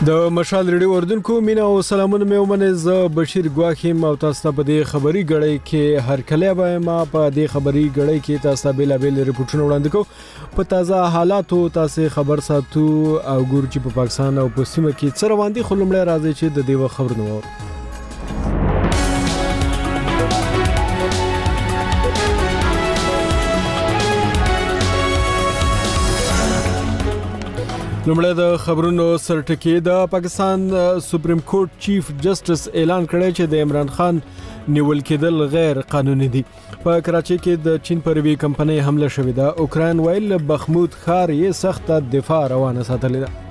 د مشال ریډیو اردوونکو مینا او سلامونه مې ومنه ز بشیر ګواخیم او تاسو په دې خبري غړې کې هر کله به ما په دې خبري غړې کې تاسو بیل ریپورتونه وړاندې کوم په تازه حالاتو تاسو خبر ساتو او ګور چې په پاکستان او په سیمه کې څه روان دي خلمړی راځي چې د دې خبرونه وو لومړی د خبرونو سرټکی د پاکستان سپریم کورټ چیف جسټس اعلان کړی چې د عمران خان نیول کېدل غیر قانوني دي په کراچۍ کې د چین پر وی کمپنۍ حمله شوې ده اوکران ویل بخمود ښار یې سخت دفاع روانه ساتلې ده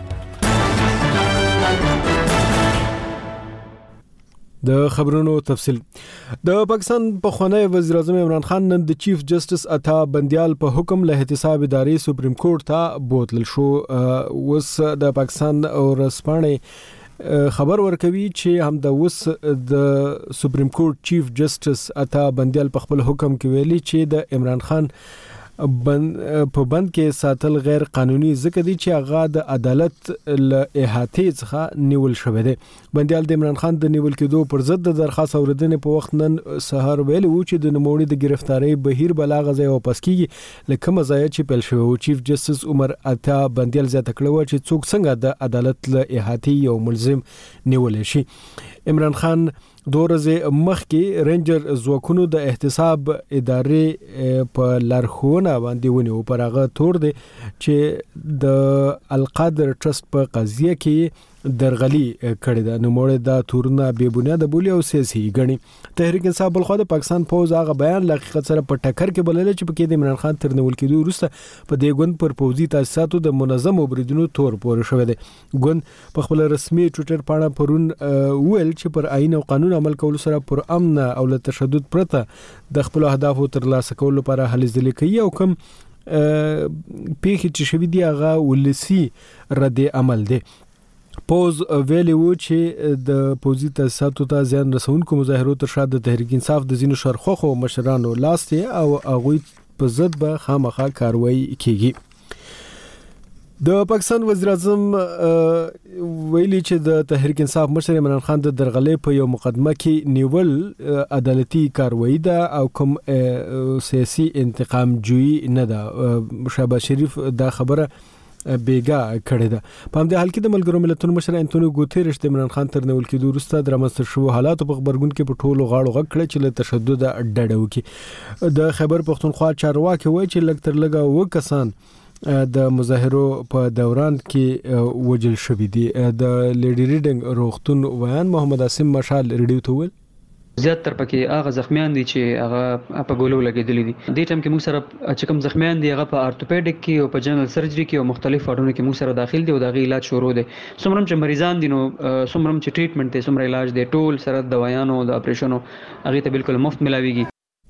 د خبرونو تفصیل د پاکستان پخوانی وزیر اعظم عمران خان نن د چیف جسټس عطا بندیال په حکم له احتساب ادارې سپریم کورټ ته بوتل شو وس د پاکستان او رسپانې خبر ورکوي چې هم د وس د سپریم کورټ چیف جسټس عطا بندیال په خپل حکم کې ویلي چې د عمران خان په بند کې ساتل غیر قانوني ځکه دي چې هغه د عدالت له احاطې څخه نیول شوی دی بندیال د عمران خان د نیول کېدو پر ضد د درخواست اوریدنې په وخت نن سهار ویل و چې د نوموړي د گرفتاری بهیر بلاغه ځای واپس کیږي لکه مزایا چې پیل شوی و چیف جسټس عمر عطا بندیال زیاته کړو چې څوک څنګه د عدالت له احاطې یو ملزم نیول شي عمران خان دورزه مخکې رینجر ځواکونو د احتساب ادارې په لارښوونه باندې ونیو پر هغه تور دی چې د القادر ټرست په قضیه کې درغلي کړې ده نو موږ دا تورونه بې بنیاده بولی او سیاسي غني تحریک انصاف بل خو د پاکستان فوج هغه بیان لغیقت سره په ټکر کې بلل چې په کې د عمران خان تر نیول کېدو وروسته په دې ګوند پر پوزي تاسیساتو د منظم بریدونو تور پورې شوې ده ګوند په خپل رسمي ټوئیټر باندې پرون ویل چې پر آئین او قانون عمل کول سره پر امن او له تشدد پرته د خپل اهداف ترلاسه کولو لپاره هلې ځلې کوي او کوم پیښې چې شوي دي هغه ولسی رد عمل دی پوز ویلی و چې د پوزي تاسیساتو ته ځان رسونکو مظاهرو تر شا د تحریک انصاف د ځینو شرخوخو مشرانو لاس دی او هغه په ضد به خامخا کاروایی کیږي د پاکستان وزیر اعظم ویلي چې د تحریک انصاف مشر عمران خان د درغلې په یو مقدمه کې نیول عدالتي کاروایی ده او کوم سیاسي انتقام جویی نه ده شهباز شریف دا خبره بیګا کړی ده په همدې حال کې د ملګرو ملتونو مشر انټونیو ګوتيرش د عمران خان تر نیول کېدو وروسته د رامنځته شوو حالاتو په خبرګون کې په ټولو غاړو غږ کړی چې له تشدد ډډه وکړي د خیبر پښتونخوا چارواکي وایي چې لږ تر لږه و کسان د مظاهرو په دوران کې وجل شوي دي د لیډي ریډینګ روغتون ویان محمد عاصم مشال ریډیو ته ویل زیات تر پکې هغه زخمیان دي چې هغه په ګولو لګیدلې دي د ټیم کې موږ سره چې کوم زخمیان دي هغه په ارتوپیډیک کې او په جنرال سرجری کې او مختلف واردونو کې موږ سره داخل دي او د علاج شروع دي څومره چې مریضان دي نو څومره چې ټریټمنټ دي څومره علاج دي ټول سره دوايانو د اپریشنو هغه ته بالکل مفت ملاويږي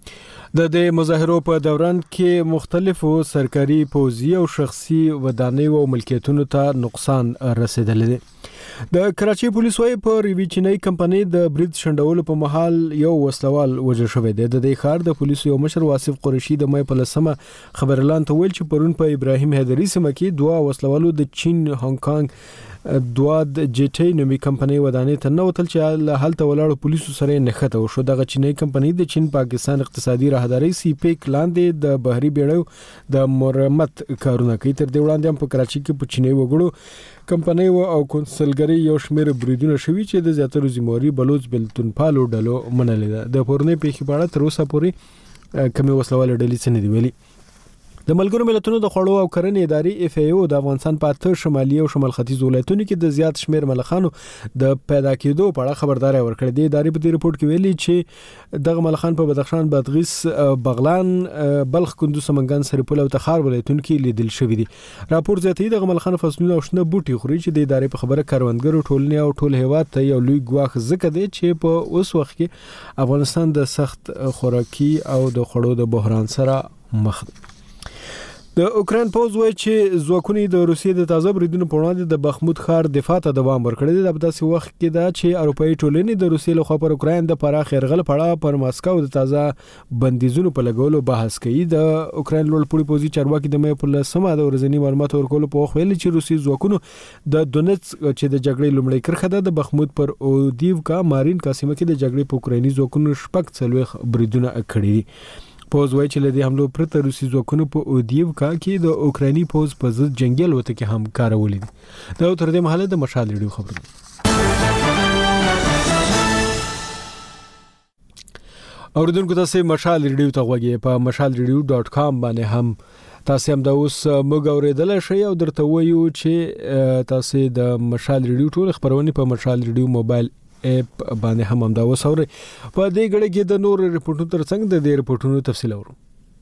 د مظاهرو په دوران کې مختلفو سرکاري پوځي او شخصي ودانیو او ملکیتونو ته نقصان رسیدلی دی د کراچۍ پولیس وايي په ریوی چینای کمپنۍ د برید شندولو په محل یو وسلوال وژل شوی دی د ښار د پولیسو یو مشر واصف قریشي د مې په لسمه خبر اعلان ته ویل چې پرون په ابراهیم حیدری سیمه کې دوه وسلوالو د چین هانګ کانګ دوه د جټي نومي کمپنۍ ودانې ته نه وتل چې هلته ولاړو پولیسو سره نښته وشو دغه چینای کمپنۍ د چین پاکستان اقتصادي راهداري سی پیک لاندې د بحري بیړیو د مرمت کارونه کوي تر دې وړاندې هم په کراچۍ کې په چینای وګړو کمپنۍ او کنسلګری یو شمېر بریدونه شوي چې د زیاترو ذمہواري بلوچ بلتونپالو ډلو منلې ده د پورنۍ پیښې په اړه تر اوسه پورې کمی وسلوال ډلې څه نه دی ویلي د ملګرو ملتونو د خوړو او کرنې ادارې اف ای او د افغانستان په 8 شمالي او شمال ختیځ ولایتونو کې د زیات شمیر ملخانو د پیدا کېدو په اړه خبرداري ورکړې ده ادارې په دې رپورت کې ویلي چې دغه ملخان په بدخشان بادغیس بغلان بلخ کندوز سمنګان سرپل او تخار ولایتونو کې لیدل شوې دي راپور زیاتوي دغه ملخان فصلونه او شنه بوټي خوري چې د ادارې په خبره کاروانګرو ټولنې او ټول هیواد ته یو لوی ګواښ ځکه دی چې په اوس وخت کې افغانستان د سخت خوراکي او د خوړو د بحران سره مخ دی د اوکرين پوز وایي چې ځواکونه د روسیې د تازه بریدونو په وړاندې د بخمود ښار دفاع ته دوام ورکړی دی. په داسې وخت کې دا چې اروپאי ټولنې د روسیې لخوا پر اوکرين د پراخ يرغل پړه پر ماسکو د تازه بندیزونو په لګولو بحث کوي. د اوکرين لوړپوړي پوزي چارواکي د مې په لسمه د ورځنی معلومات ورکول په وخت ویلي چې روسي ځواکونه د دونیتس چې د جګړې لومړی کرخه ده د بخمود پر اودیوکا مارین قسمه کې د جګړې په اوکراني ځواکونو شپږ څلويخ بریدونه کړي دي. پوز وایي چې لدی حملو پرته روسي ځواکونو په اودیوکا کې د اوکراني پوز په ضد جنگي الوتکې کې هم کارولې دي. دا تر دې مهاله د مشال ریډیو خبرونه. اوریدونکو تاسو مشال ریډیو ته غوږی په mashalradio.com باندې هم تاسو هم دا اوس موږ اوریدل شئ او درته وایو چې تاسو د مشال ریډیو ټول خبرونه په مشال ریډیو موبایل اپ باندې هم دا وسوري. په دې غړي کې د نور ریپورتونو ترڅنګ د دې ریپورتونو تفصیل اورو.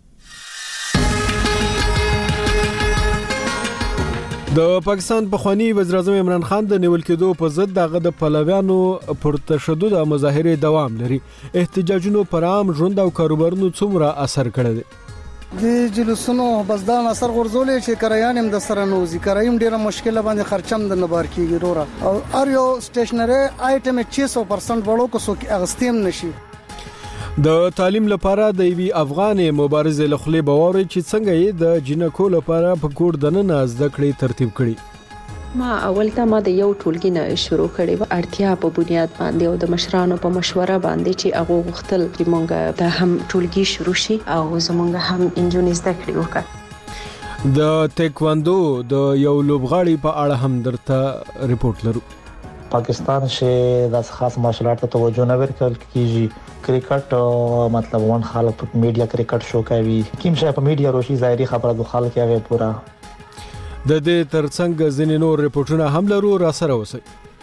د پاکستان پخوانی وزیر اعظم عمران خان د نیول کېدو په ضد دغه د پلویانو پر تشدد او مظاهره دوام لري. احتجاجونو پر عام ژوند او کاروبارونو څومره اثر کړی دی؟ د جلوسونو بس دا اثر غورځولې چې کرایان هم د سره نوزي کرایم ډیره مشکله باندې خرچم د نبار کیږي رورا او ار یو سټیشنری آیټم 600% وړو کو سو اغستیم نشي. د تعلیم لپاره د وی افغان مبارز له خلی باور چې څنګه یې د جنکو لپاره په کوډ دننه زده کړې ترتیب کړي. ما اول ته ما د یو ټولګي نه شروع کړي و اړتیا په بنیاد باندې او د مشرانو په مشوره باندې چې هغه غوښتل چې مونږ د هم ټولګي شروع شي او زمونږ هم انجونې زده کړې وکړي. د ټیکواندو د یو لوبغاړي په اړه هم درته ریپورت لرو. پاکستان شه د خاص مارشل آرټ ته توجه نه ورکول کیږي. کرکټ مطلب وان خلک میډیا کرکټ شو کوي کیم شه په میډیا روشي ظاهري خبره د خلک هغه پورا د دې ترڅنګ ځینې نور ریپورتونه هم لرو را سره اوسئ.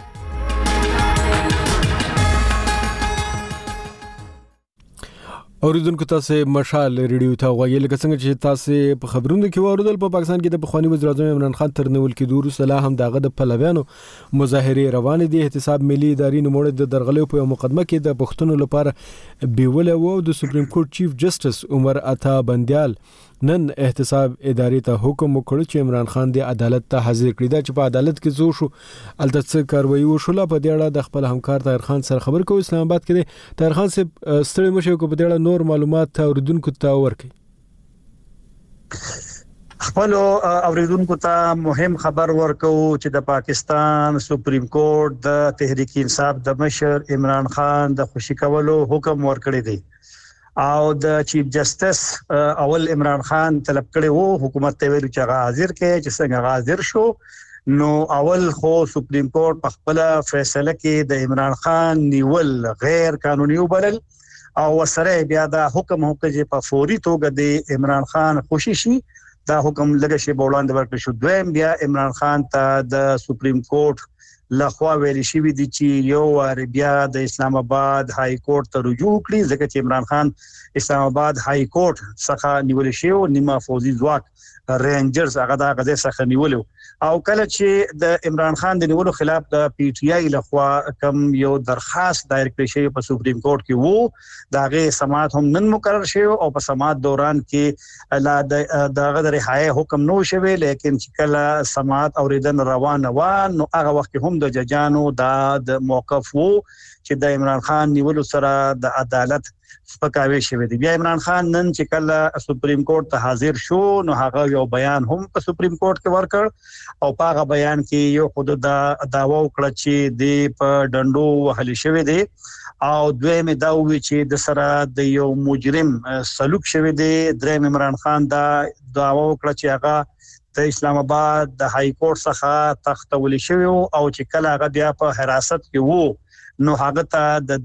اوریدونکو تاسو مشال ریډیو ته غوږی لکه څنګه چې تاسو په خبرونو کې واردل په پاکستان کې د پخوانی وزیر اعظم عمران خان تر نیول کې دور سلا هم دغه د پلویانو مظاهره روان دي. احتساب ملي ادارې نوموړ د درغلې په مقدمه کې د پښتون لپاره بیوله وو. د سپریم کورټ چیف جسټس عمر عطا بندیال نن احتساب ادارې ته حکم وکړ چې عمران خان د عدالت ته حاضر کړي. دا چې په عدالت کې زو شو البته کاروایی وشوله. په دې اړه د خپل همکار طاهر خان سره خبر کوو. اسلام آباد کې دی طاهر خان صاحب ستړي مشه کو په دې اړه نور معلومات اوریدونکو ته ورکړي. خپل اوریدونکو ته مهم خبر ورکو چې د پاکستان سپریم کورټ د تحریک انصاف د مشر عمران خان د خوشی کولو حکم ورکړی دی او د چیف جسټس اول عمران خان طلب کړي وو حکومت ته ویل چې حاضر کړي چې څنګه حاضر شو نو اول خو سپریم کورټ په خپل فیصله کې د عمران خان نیول غیر قانوني وبلل او سره بیا دا حکم چې په فوري توګه د عمران خان خوشی شي دا حکم لږ شی بولاند ورکړ شو. دویم بیا عمران خان ته د سپریم کورټ لخوا ویل شوی دی چې یو وار بیا د اسلام آباد های کورټ ته رجوع کړي ځکه چې عمران خان اسلام آباد های کورټ څخه نیول شوی او نیمه فوزي ځواک رینجرز هغه د غزه څخه نیولو او کله چې د عمران خان د نیولو خلاف د پی ټی آی لخوا کم یو درخواست دایر کړی شوی په سپریم کورټ کې وو داغه سماعت هم نن مقرر شوی او په سماعت دوران کې لا دغه د رهایی حکم نو شوی لیکن چې کله سماعت اوریدن روان نو هغه وخت هم د ججانو د موقف وو چې د عمران خان نیولو سره د عدالت سپکاوي شوی دی. بیا عمران خان نن چې کله سپریم کورټ ته حاضر شو نو هغه یو بیان هم په سپریم کورټ کې ورکړ او په هغه بیان کې یو خود د داوا وکړه چې د په ډندو وهل شوی دی او دویم دا وی چې د سره د یو مجرم سلوک شوی دی. دریم عمران خان دا داوا وکړه چې هغه د اسلام آباد د های کورټ څخه تختول شوی او چې کله هغه بیا په حراست کې وو نو هغه ته د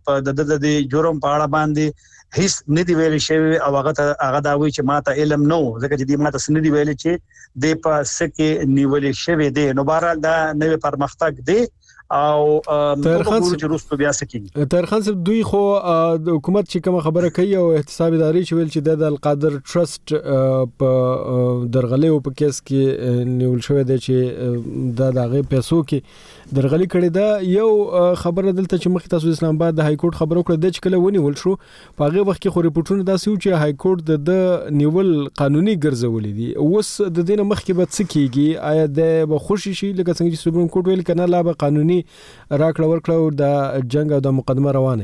جرم په اړه باندې هیڅ ندی ویل شوی او هغه دا وی چې ماته علم نو ځکه چې دې ماته سندي ویل چې د په سکه نیول شوی دی. نو بهرحال دا نوې پرمختګ دی او ترخان صاحب دوی خو د حکومت چې کوم خبره کوي او احتساب اداري چې ویل چې د القادر ټرست په درغلې او په کیس کې نیول شوی دی چې د هغه پیسو کې درغلي کړی دا یو خبره دلته چې مخکې تاسو اسلام آباد د های کورټ خبرو کړه د چکله ونیول شو په هغه وخت کې خو ریپورتونه داسې و چې های کورټ د نیول قانوني ګرځولې دي اوس د دینه مخکې به څه کیږي آیا د خوشي شي لکه څنګه چې سپریم کورټ ویل کنه لا به قانوني راکړه ورکړه د جنگ او د مقدمه روانه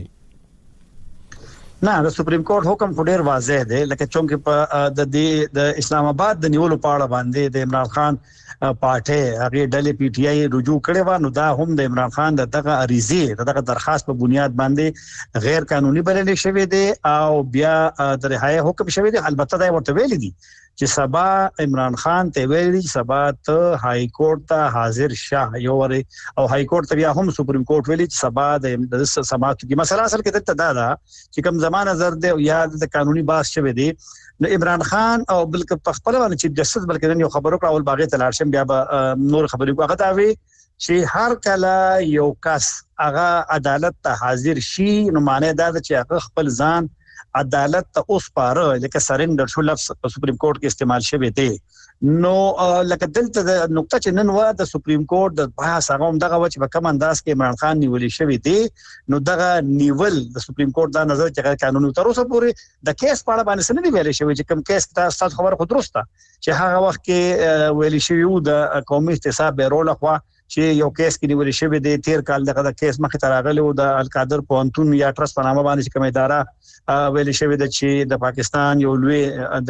نه د سپریم کورټ حکم ډیر واضح دی لکه چونکه په د اسلام آباد د نیولو پاړه باندې د عمران خان پارټي هغه ډلې پی ټی آی رجوع کړي و نو دا هم د عمران خان دغه عریضه دغه درخواست په بنیاد باندې غیر قانوني بلل شوی دی او بیا د رهایی حکم شوی دی البته دا ورته ویل دي چې سبا عمران خان ته ویلي سبا ته های کورټ ته حاضر شه یو ور او های کورټ ته بیا هم سپریم کورټ ویلي سبا د سماعت کی مسله اصل کې ته دا چې کوم زمانه زر دی یا د قانوني باس شوی دی نو عمران خان او بلکې په خپل باندې چیف جسټس بلکې یو خبرو کړه اول باغې تلاشم بیا نور خبرې هغه دا وی چې هر کله یو کس هغه عدالت ته حاضر شي نو معنی دا چې هغه خپل ځان عدالت ته اوس پاره لکه سرندر شو لفظ په سپریم کورټ کې استعمال شوی دی نو لکه دلته د نقطه چې نن و د سپریم کورټ د بحث هغه هم دغه چې په کوم انداز کې عمران خان نیولې شوی دی نو دغه نیول د سپریم کورټ دا نظر چې قانوني تر اوسه پورې د کیس په اړه باندې څه نه ویل شوی چې کوم کیس تاسو خبره خو درسته چې هغه وخت کې ویل شوی د قومي احتساب بیرول خو چې یو کیس کې نیول شوی دی 13 کال دغه کیس مخې ته راغلی و د القادر پونتون یا ټرست په نامه باندې کوم اداره ویل شوی دی چې د پاکستان یو لوی د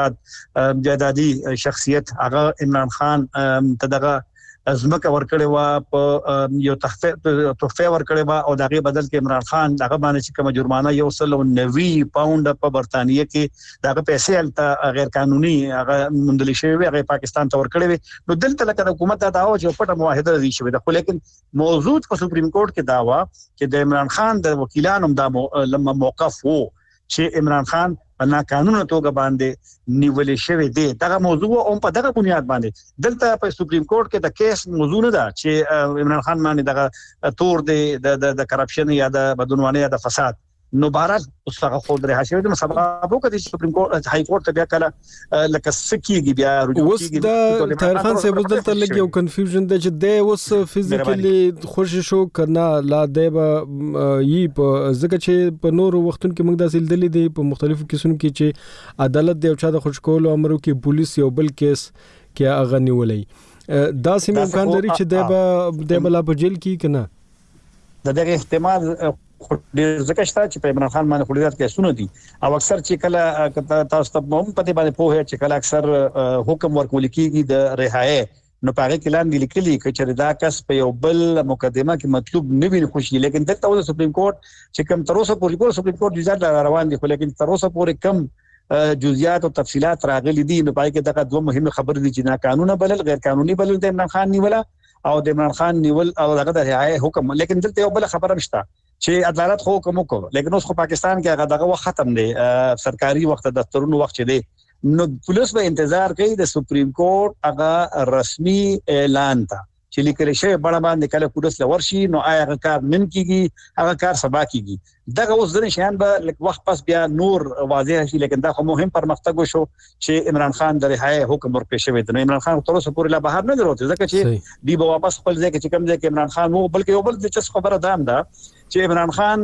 جیدادي شخصیت هغه عمران خان ته دغه ازمکه ورکړې و په یو تحفه ورکړې و او دغه بدل کې عمران خان دغه باندې چې کوم جرمانه 190 پاوند په برتانیې کې دغه پیسې الته غیر قانوني هغه مندل شوی هغه پاکستان ته ورکړې نو دلته لکه حکومت دا داوا چې پټه معاهده لري شوی ده خو لیکن موضوع په سپریم کورټ کې داوا چې د عمران خان د وکیلانو د لما موقف وو چې عمران خان په ناقانونه توګه باندې نیولې شوی دی دغه موضوع او په دغه بنیاد باندې دلته په سپریم کورټ کې د کیس موضوع نه ده چې عمران خان باندې دغه تور دی د کرپشن یا د بدعنواني یا د فساد نو بهرحال اوس هغه خو درې حاشیه د مسابقه وکړي چې سپریم کورټ های کورټ ته بیا کله لکه سکیږي بیا رجوع کیږي طاهر خان صاحب دلته لګي یو کنفیوژن دی چې د اوس فزیکلی خوشی شو کنه لا دی به یي په ځکه چې په نور وختونو کې موږ داسې لیدلې دي په مختلفو کیسونو کې چې عدالت دی او چا د خوش کولو امر کې پولیس یو بل کیس کې اغنی ولې دا سیم امکان لري چې د بلا په جیل کې کنه دغه احتمال ډیر ځکه چې په عمران خان باندې خلیات کیسونه دي او اکثر چې کله تاسو ته هم پته باندې په هي چې کله اکثر حکم ورکول کیږي د رهایی نو پاره کې لاندې لیکلي چې دا کس په یو بل مقدمه کې مطلوب نه وي خوشي لیکن دلته د سپریم کورټ چې کوم تر اوسه پورې سپریم کورټ جزات روان دي خو لیکن تر اوسه پورې کم جزئیات او تفصيلات راغلي دي نو پای کې دغه دوه مهمه خبر دي چې نا قانوني بلل غیر قانوني بلل د عمران خان نیولا او د عمران خان نیول او دغه د رهایی حکم لیکن دلته یو بل خبره مشته چې عدالت خو کوم کو لیکن اوس خو پاکستان کې هغه دغه وخت ختم دی سرکاري وخت د دفترونو وخت دی نو پولیس به انتظار کوي د سپریم کورټ هغه رسمي اعلان ته چې لیکل شوی بڑا باندې کله پولیس لورشي نو هغه کار نن کیږي هغه کار سبا کیږي دغه اوس ځنه شیان به لک وخت پس بیا نور واضح شي لیکن دا خو مهم پرمختګ وشو چې عمران خان د رهایی حکم ورکړی شوی دی عمران خان تر اوسه پورې لا بهر نه دروته ځکه چې دی به واپس خپل ځای کې کوم ځای کې عمران خان وو بلکې یو بل د چس خبره دام ده چې عمران خان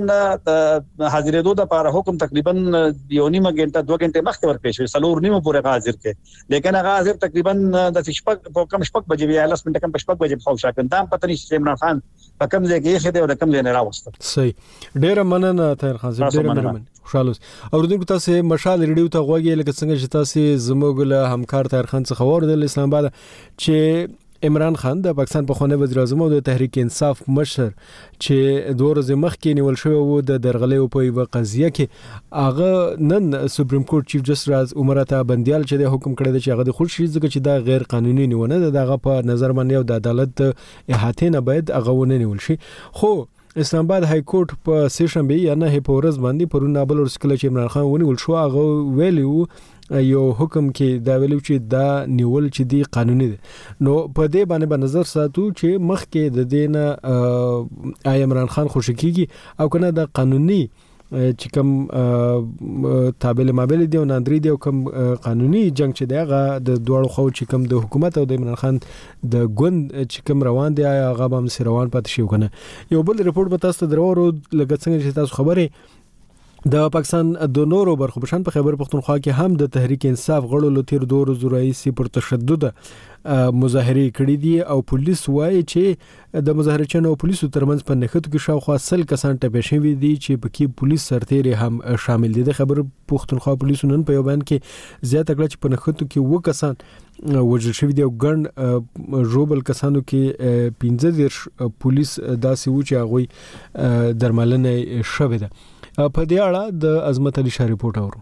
حاضرېدو د لپاره حکم تقریبا یو نیمه غنټه 2 غنټه مخکې ورکړی شو سلور نیمه پورې حاضر کې لیکن هغه حاضر تقریبا د شپږ په کم شپږ بجې یا 10 منټه کم شپږ بجې خو شاکن دام پته نشي عمران خان په کم ځای کې خېده او د کم ځای نه راوست صحیح ډېر مننه طاهر خان صاحب ډېر مننه خوشاله اوردونکو تاسو مشال ریډیو ته غوږی لکه څنګه چې تاسو زموږ له همکار طاهر خان څخه اوریدل اسلام آباد چې عمران خان د پاکستان په خونه وزیر اعظم او د تحریک انصاف مشر چې 2 ورځې مخکې نیول شوی و د درغلې په یو قضیه کې هغه نن سپریم کورټ چیف جسټس عمر عطا بندیال چې د حکم کړی دی چې هغه د خوشی ځکه چې دا غیر قانوني نیونه ده دغه په نظر باندې او د عدالت احاطه نه باید هغه ونه نیول شي خو اسلام آباد های کورټ په سیشنبه یا نه په ورځ باندې پرون نابل ورسکل چې عمران خان ونیول شو هغه ویلیو یو حکم کې دا ویلو چې دا نیول چې دی قانوني دی نو په دې باندې نظر ساتو چې مخکې د دینه عمران خان خوشی کیږي او کنه د قانوني چې کوم تابع مابل دی او ناندري دی او کوم قانوني جنگ چې دی هغه د دوړو خو چې کوم د حکومت او د عمران خان د ګوند چې کوم روان دی هغه هم روان پاتې شو کنه. یو بل ریپورت به تاسو ته درو لګ څنګه چې تاسو خبره د پاکستان د نورو برخو په شان په خیبر پختونخوا کې هم د تحریک انصاف غړو له تیر 2 ورځې راهیسې پر تشدد مظاهره کړې دي او پولیس وایي چې د مظاهرچیانو او پولیسو ترمنځ په نښتو کې شاوخوا 100 کسان ټپي شوي دي چې پکې پولیس سرتیري هم شامل دي. د خیبر پختونخوا پولیسو نن په یو بیان کې زیاته کړه چې په نښتو کې 2 کسان وژل شوي دي او ګڼ روبل کسانو کې 15 پولیس داسې و چې هغه درملنه شوې ده. په دې اړه د عظمت علي شاه ریپورت اورو.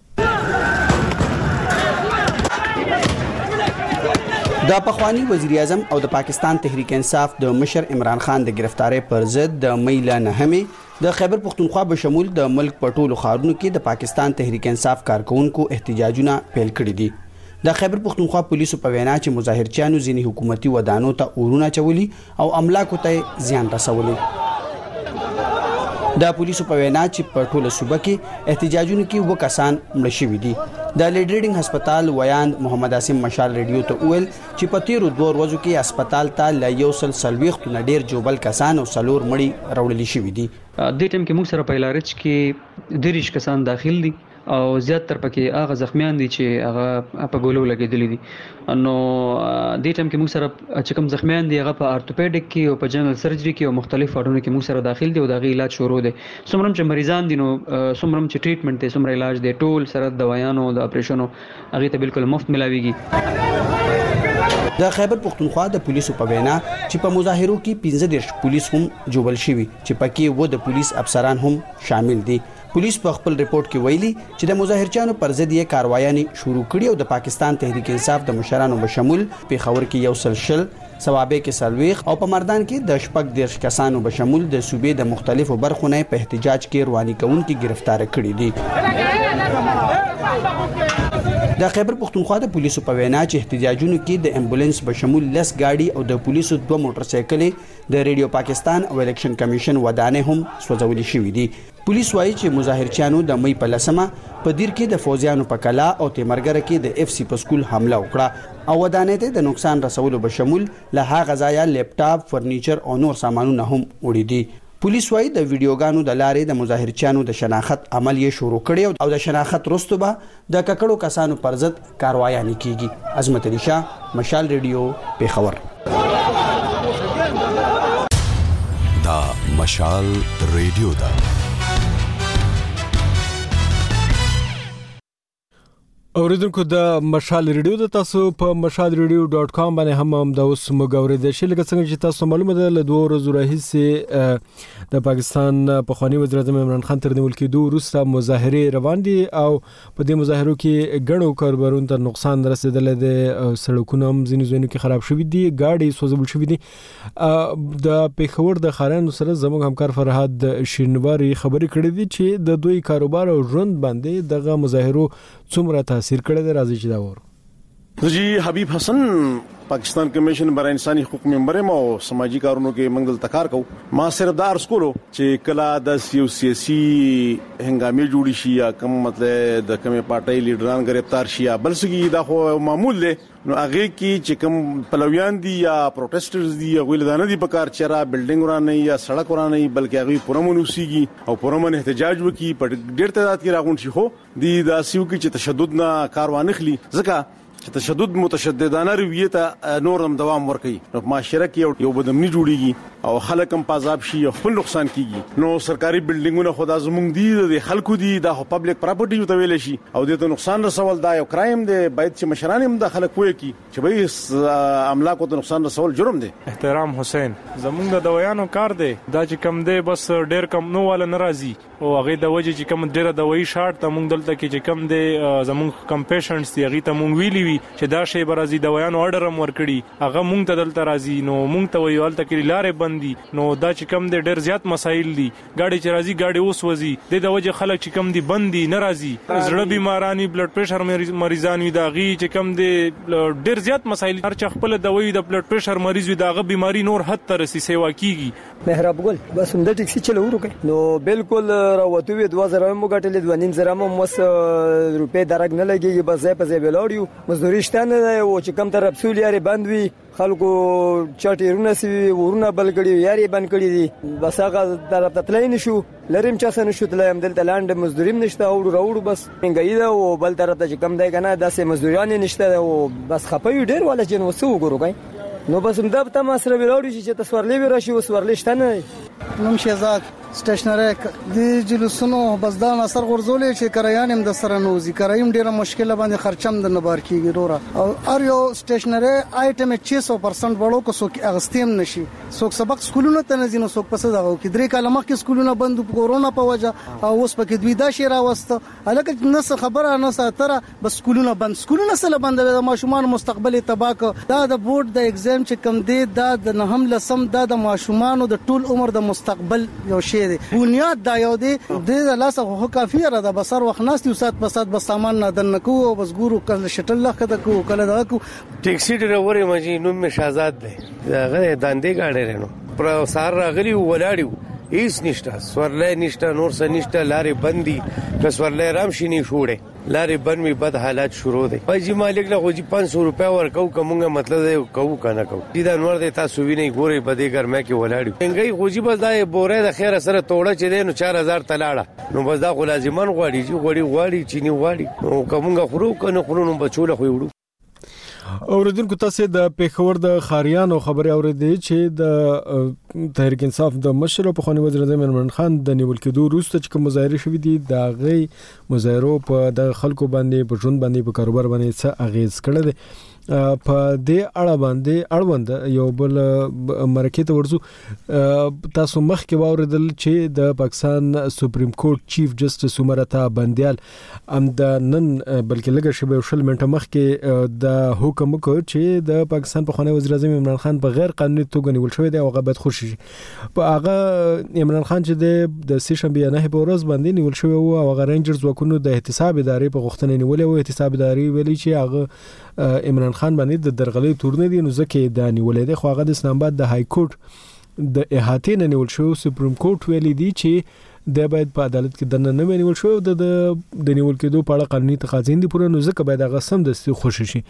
د پخوانی وزیر اعظم او د پاکستان تحریک انصاف د مشر عمران خان د گرفتاری پر ضد د میله نهمه د خیبر پختونخوا به شمول د ملک په ټولو ښارونو کې د پاکستان تحریک انصاف کارکونکو احتجاجونه پیل کړي دي. د خیبر پختونخوا پولیسو په وینا چې مظاهرچیانو ځینې حکومتي ودانو ته اورونه چولي او املاکو ته زیان رسولي. د پولیسو په وینا چې په ټوله صوبه کې احتجاجونو کې 2 کسان مړ شوي دي. د لیډریډینګ هسپتال ویاند محمد عاصم مشال ریډیو ته ویل چې په تیرو 2 ورځو کې هسپتال ته ل 140 نه ډیر جوبل کسان او 4 مړي راوړل شوي دي. د ټیم کې موږ سره په علاج کې 30 کسان داخل دي او زیات تر پکې هغه زخمیان دي چې هغه په ګولو لګیدلي دي. نو د ټیم کې موږ سره چې کوم زخمیان دي هغه په ارتوپیډیک کې او په جنرال سرجری کې او مختلف واډونو کې موږ سره داخل دي او د علاج شروع دي. څومره چې مریضان دي نو څومره چې ټریټمنټ دي څومره علاج دي ټول سره دوايانو د اپریشنو هغه ته بالکل مفت ملاويږي. د خیبر پختونخوا د پولیسو په وینا چې په مظاهرو کې 15 پولیس هم جوړل شوي چې پکې و د پولیس افسران هم شامل دي. پولیس په خپل ریپورت کې ویلي چې د مظاهرچیانو پر ضد یې کاروایانې شروع کړي او د پاکستان تحریک انصاف د مشرانو بشمول پیښور کې 100 سوابه کې سلويخ او په مردان کې د شپږ 10 کسانو بشمول د صوبې د مختلفو برخو نه په احتجاج کې رواني کوونکي گرفتار کړي دي. د خیبر پختونخوا د پولیسو په وینا چې احتجاجونو کې د امبولانس بشمول 10 گاډي او د پولیسو 2 موټر سایکلې د ریډیو پاکستان او الیکشن کمیشن ودانې هم سوځولې شوې دي. پولیس وایي چې مظاهرچیانو د مې په لسمه په دیر کې د فوزیانو په کلا او تیمرګره کې د اف سی په سکول حمله وکړه او ودانې ته د نقصان رسولو بشمول له هغه ځایه لیپټاپ، فرنیچر او نور سامانونه هم وړي دي. پولیس وايي د ویډیوګانو د لارې د مظاهرچیانو د شناخت عمل یې شروع کړی او د شناخت وروسته به د ککړو کسانو پر ضد کاروایي کیږي. عظمت علي شاه، مشال ریډیو، پیښور. دا مشال ریډیو دا اوریدونکو د مشال ریډیو د تاسو په mashalradio.com باندې هم د اوس مګورې د شل څنګه چې تاسو معلومه ده له 2 ورځې راهیسې د پاکستان په خواني وزیر اعظم عمران خان تر نیول کېدو وروسته مظاهره روان دي او په دې مظاهرو کې ګڼو کاربارونو ته نقصان رسیدل دي، سړکونه هم ځینې کې خراب شوي دي، گاډي سوځول شوي دي. د پیښور د خارانو سره زموږ همکار فرهاد شینواری خبرې کړې دي چې د دوی کاروبار او ژوند باندې دغه مظاهرو څومره تاثیر کړی دی. راځي چې دا وره جی حبیب حسن پاکستان کمیشن برای انساني حقوق ممبر ما او سماجی کارونو کې منګل تکار کو ما صرف دار سکولو چې کلا د سیاسي هنګامي جوړی شي یا کوم مطلب د کومه پارټي لیډران گرفتار شي یا بلسګي دا خو معمول دی. نو هغه کې چې کوم پلویان دي یا پروټیسټرز دي یا ویلدانه دي په کار چیرې بلډینګ ورانه یا سړک ورانه بلکې هغه پرمنوسيږي او پرمن احتجاج وکي په ډېر تعداد کې راغون شي. خو دي د سیو کې چې تشدد نه کاروان خلی ځکه چې تشدد متشددانه رویه ته نورم دوام ورکړي نو معاشره کې یو بدمنی جوړیږي او خلک هم پازاب شي او خپل نقصان کیږي. نو سرکاري بلډینګونه خدا زمونږ دي د خلکو دي د پبلک پراپرټي ته ویل شي او د نقصان رسول دا یو کرایم دی. باید چې مشران هم د خلک پوي کی چې به املاک او نقصان رسول جرم دی. احترام حسین زمونږ د دویانو کار دی دا چې کم دی بس ډیر کم نو ولا ناراضي او هغه د وجه چې کم ډیره دوی شارټ ته مونږ دلته کې چې کم دی زمونږ کم پیشنټس دی هغه ته مونږ ویلی چې دا شی برازي دویانو اورډر هم ورکړي هغه مونږ ته دلته راځي نو مونږ ته ویل ته کې لارې بند روان دي نو دا چې کم د ډېر زیات مسایل دي ګاډي چې راځي ګاډي اوس وځي د وجه خلک چې کم دي بندي ناراضي زړه بیمارانی بلډ پریشر مریضان وي داغي چې کم دي ډېر زیات مسایل هر چا خپل دوی د بلډ پریشر مریض وي داغه بیماری نور حد تر رسي سیوا کیږي محراب ګل بس هم د ټیکسي چلو ورکه نو بالکل راوته وي 2000 مو غټلې 2.5 مو مس روپې درګ نه لګي بس په ځای بلوړیو مزدوري شته نه او چې کم تر رسول یاري بند وي خلکو چټیرونه سی ورونه بلګړي یاري بند کړي دي بس هغه طرف ته تلای نشو لریم چا سن شو تلایم دلته لاند مزدوریم نشته او راوړو بس منګی دا او بل طرف ته کم دی کنه داسې مزدوران نشته او بس خپوي ډیر ولا چې نو سو ګورو نو بس هم دا ته ما سره ویلوړي چې تاسو ورلې راشي وسورلې شته نه نوم شهزاد سټیشنری د جلوسونو بس دا اثر غرزولې چې کرایان هم د سره نوزي کرایم ډیره مشکله باندې خرچم د نبار کیږي رورا او ار یو سټیشنری آیټم 600% وړو کو سو اغستیم نشي څوک سبق سکولونو ته نزینو څوک پس دغه کې درې کاله مخکې سکولونه بند کورونا په وجه او اوس پکې دوی دا شی راوسته الکه نس خبره نه ساتره بس سکولونه بند سکولونه سره بند د ماشومان مستقبل تباک دا د بورډ د ایگزام چې کم دی دا د نهم لسم دا د ماشومان د ټول عمر د مستقبل یو شی بنیاد دا یو دی د لاسه خو کافی را د بصر وخت ناس یو سات په سات بس سامان نه دن کو او بس ګورو کله شټل لخ کده کو کله دا کو ټیکسي ډرایور مجي نوم می شهزاد دی هغه داندې گاډي رینو پر سار راغلی ولاړیو هیڅ نشته سورلې نشته نور څه نشته لارې بندي که سورلې رام شي نه شوړې لارې بند بد حالات شروع دي پای مالک له غوږی 500 روپیا ورکو کومه مطلب دی کو کنه کو دا نور د تاسو ویني ګوري بده ګرمه کې ولاړی څنګه غوږی بس دا بوره د خیر سره توړه چې دی نو 4000 تلاړه نو بس دا خو لازمان غواړي چې غواړي چيني غواړي نو کومه خورو کنه خورو نو بچول خو وړو اوریدونکو تاسو د پیښور د خاریانو خبري اوریدې چې د تحریک انصاف د مشر په خونی وزیر اعظم عمران خان د نیول کېدو وروسته چې کوم مظاهره شوې دي د غي مظاهرو په د خلکو باندې په ژوند باندې په کاروبار باندې څه اغیز کړل دي په دې اړه باندې اړوند یو بل مرکه ته ورزو تاسو مخکې واوریدل چې د پاکستان سپریم کورټ چیف جسټس عمر عطا بندیال ام د نن بلکې لږه شبه شل منټه مخکې د حکم وکړ چې د پاکستان په خونی وزیر اعظم عمران خان په غیر قانوني توګه نیول شوی دی او هغه باید خوشي په هغه عمران خان چې د سه شنبه نه په ورځ باندې نیول شوی او هغه رینجرز وکونو د احتساب ادارې په غوښتنه نیولې او احتساب ادارې ویلي چې هغه عمران خان باندې د درغلي تورنه دي نو ځکه د نیولې د خواغه د اسلام آباد د های کورټ د احاطې نه نیول شو سپریم کورټ ویلي دي چې د باید په عدالت کې د نه نیول شو د نیول کېدو په اړه قانوني تقاضین دي پوره نو ځکه باید هغه سم دستي خوشي شي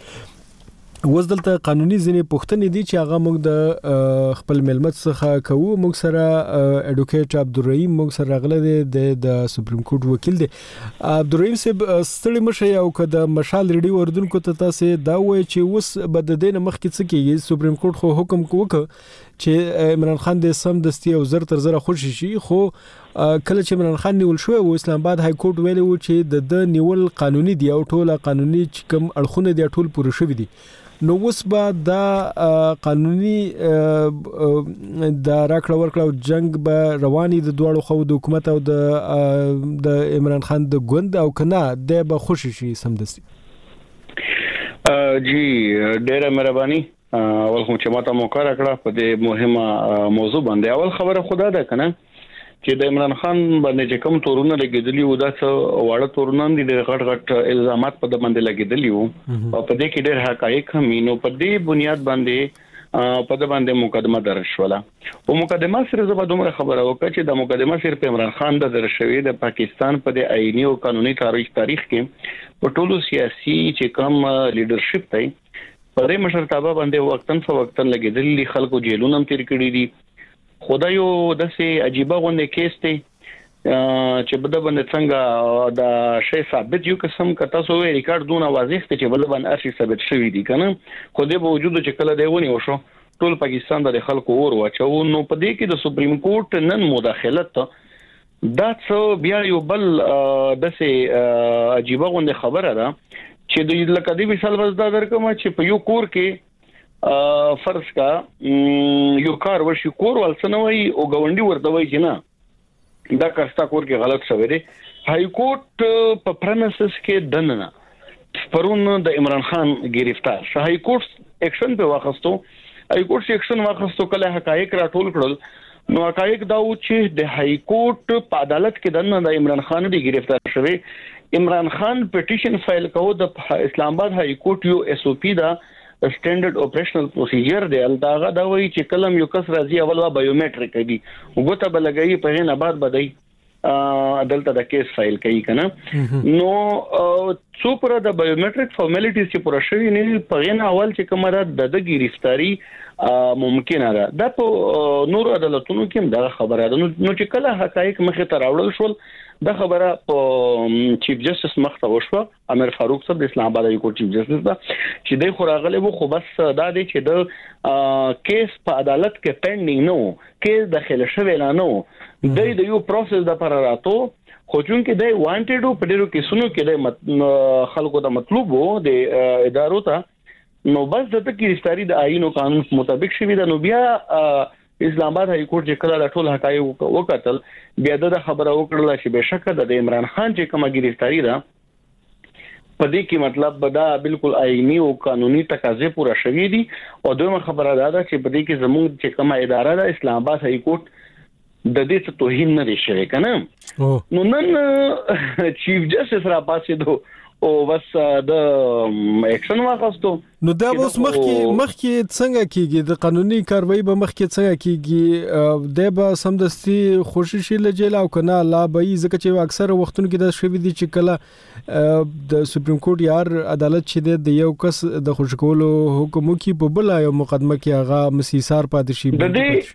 وزدلته قانوني ځینې پوښتنې دي چې هغه موږ د خپل ملمت څخه کوو موږ سره اډوکیټ عبدالرحیم موږ سره راغله د سپریم کورټ وکیل دی عبدالرحیم صاحب ستړي مشه او که د مشال ریډیو اردوونکو ته تاسو دا وایي چې اوس بد دین مخکې څه کیږي سپریم کورټ خو حکم وکړ چې عمران خان د سم دستي او زر تر زره خوشي شي خو کله چې عمران خان نیول شو او اسلام آباد های کورټ ویلي و چې د نیول قانوني دی او ټول قانوني کوم اړخونه دی ټول پوره شوی دي نو اوس به دا قانوني د راکړه ورکړه جنگ به رواني د دوړو خو د حکومت او د عمران خان د ګوند او کنه د به خوشي شي سمدستي جی ډیره مهرباني اول خو چې ماته موقع راکړه په دې مهمه موضوع باندې اول خبره خدا ده کنه چې د عمران خان باندې چې کوم تورونه لګیدلی و دا څه واړه تورونه دي د غټ غټ الزامات په باندې لګیدلی وو او په دې کې ډېر حقایق هم نو په دې بنیاد باندې په دې باندې مقدمه درج شوله او مقدمه سره زه به دومره خبره وکړم چې د مقدمه صرف عمران خان د درشوي د پاکستان په د آئینی او قانوني تاریخ کې په ټولو سیاسي چې کوم لیډرشپ دی په دې مشرتابه باندې وختن څو وختن لګیدلی خلکو جیلونه هم تیر کړی دي خدای یو داسې عجيبه غونډه کیس دی چې بده باندې څنګه دا شی ثابت یو قسم کته سو ریکارډ دون واضح ته چې بل باندې ارشي ثابت شوی دی کنه خو دې په وجود چې کله دی ونی وشو ټول پاکستان د خلکو اور واچو نو په دې کې د سپریم کورټ نن مداخلت دا څو بیا یو بل داسې عجيبه غونډه خبره ده چې د لکه دی مثال وزدا درکمه چې په یو کور کې فرض کا یو کار وشي کور ولسنوي او غونډي ورته وای چې نه دا کارستا کور کې غلط شوی دی های کورټ په پرمیسز کې دننه پرون د عمران خان گرفتار های کورټ اکشن په واخستو های کورټ سیکشن واخستو کله حقایق راټول کړل نو حقایق دا و چې د های کورټ په عدالت کې د عمران خان دی گرفتار شوی عمران خان پټیشن فایل کوو د اسلام آباد های کورټ یو اس او پی دا سټانډرډ اپریشنل پروسیجر دی الداغه دا وایي چې کلم یو کس راځي اول وا بایومټریک دی وګته بلګي په نه بعد بدای عدالت د کیس فایل کوي کنه نو څو پر د بایومټریک فارمالیټیز چې پوره شوی نه په نه اول چې کومه د گرفتاری ممکنه ده د په نور عدالتونو کې دا خبره ده نو چې کله حقایق مخه ته راوړل شول دا خبره په چیف جسټس مخته وشوه امیر فاروق صاحب د اسلام آباد های کورټ چیف جسټس دا چې د خوراغله وو خو بس دا دی چې د کیس په عدالت کې پینډینګ نو کیس داخله شوی نه نو د یو پروسس د پر راتو خو چون کې د وانټډ په ډیرو کیسونو کې د خلکو د مطلوب وو د ادارو ته نو بس د گرفتاری د آئین او قانون مطابق شوی د نو بیا اسلام آباد های کورټ چې کله د ټول حقایق وکتل بیا د خبره وکړه چې بشکره د عمران خان چې کومه گرفتاری ده په دې کې مطلب دا بالکل آئینی او قانوني تقاضې پوره شوې دي او دویمه خبره دا ده چې په دې کې زموږ چې کومه اداره ده اسلام آباد های کورټ د دې څه توهین نه لري کنه نو نن چیف جسټس را پاسې دو او بس د اکشن واخستو نو دا اوس مخکې څنګه کیږي د قانوني کاروایی به مخکې څنګه کیږي د به سمدستي خوششي لجیل او کنه لا به ځکه چې اکثر وختونو کې دا شوی دي چې کله د سپریم کورټ یار عدالت چې د یو کس د خوشکولو حکم کوي په بل یو مقدمه کې هغه مسیسار پاتې شي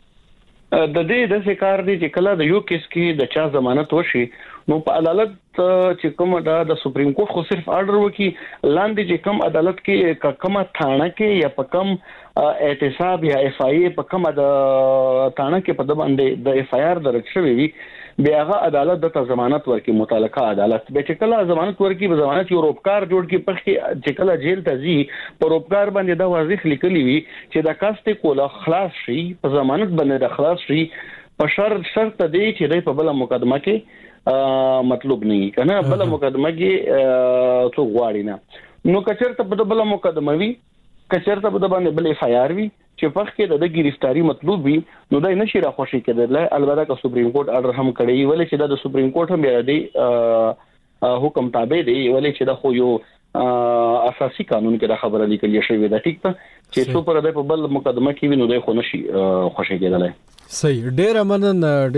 د دې د کار دي چې کله د یو کیس کې د چا ضمانت وشي نو په عدالت چې کوم د سپریم کورټ خو صرف آرډر وکي لاندې چې کوم عدالت کې کومه ثانه کې یا په کوم احتساب یا اف آی ای په کومه د ثانه کې په باندې د اف آی آر درج شوی وي بیا هغه عدالت د ضمانت ورکي متعلقه عدالت به چې کله ضمانت ورکي به ضمانت یو روپکار جوړ کی په چې کله جیل ته ځي په روپکار باندې دا واضح لیکلی وي چې د کاسته کوله خلاص شي په ضمانت باندې د خلاص شي په شرط دی چې د په بل مقدمه کې مطلوب نه کنه بل مقدمه کې څو غواړي نه نو کچرته په بل مقدمه وي کچرته په باندې بل اف آی آر وي چې په کې د گرفتاری مطلوب وي نو دا نشي را خوشي کېدل البته که سپریم کورټ آرډر هم کړی ولې چې د سپریم کورټ هم بیا دی حکم تابع دی ولې چې د خو یو اساسي قانون کې د خبره لیکل شوی دا ټیک ته چې څو پر د په بل مقدمه کې وینو د خو نشي خوشي کېدل صحیح ډیر منن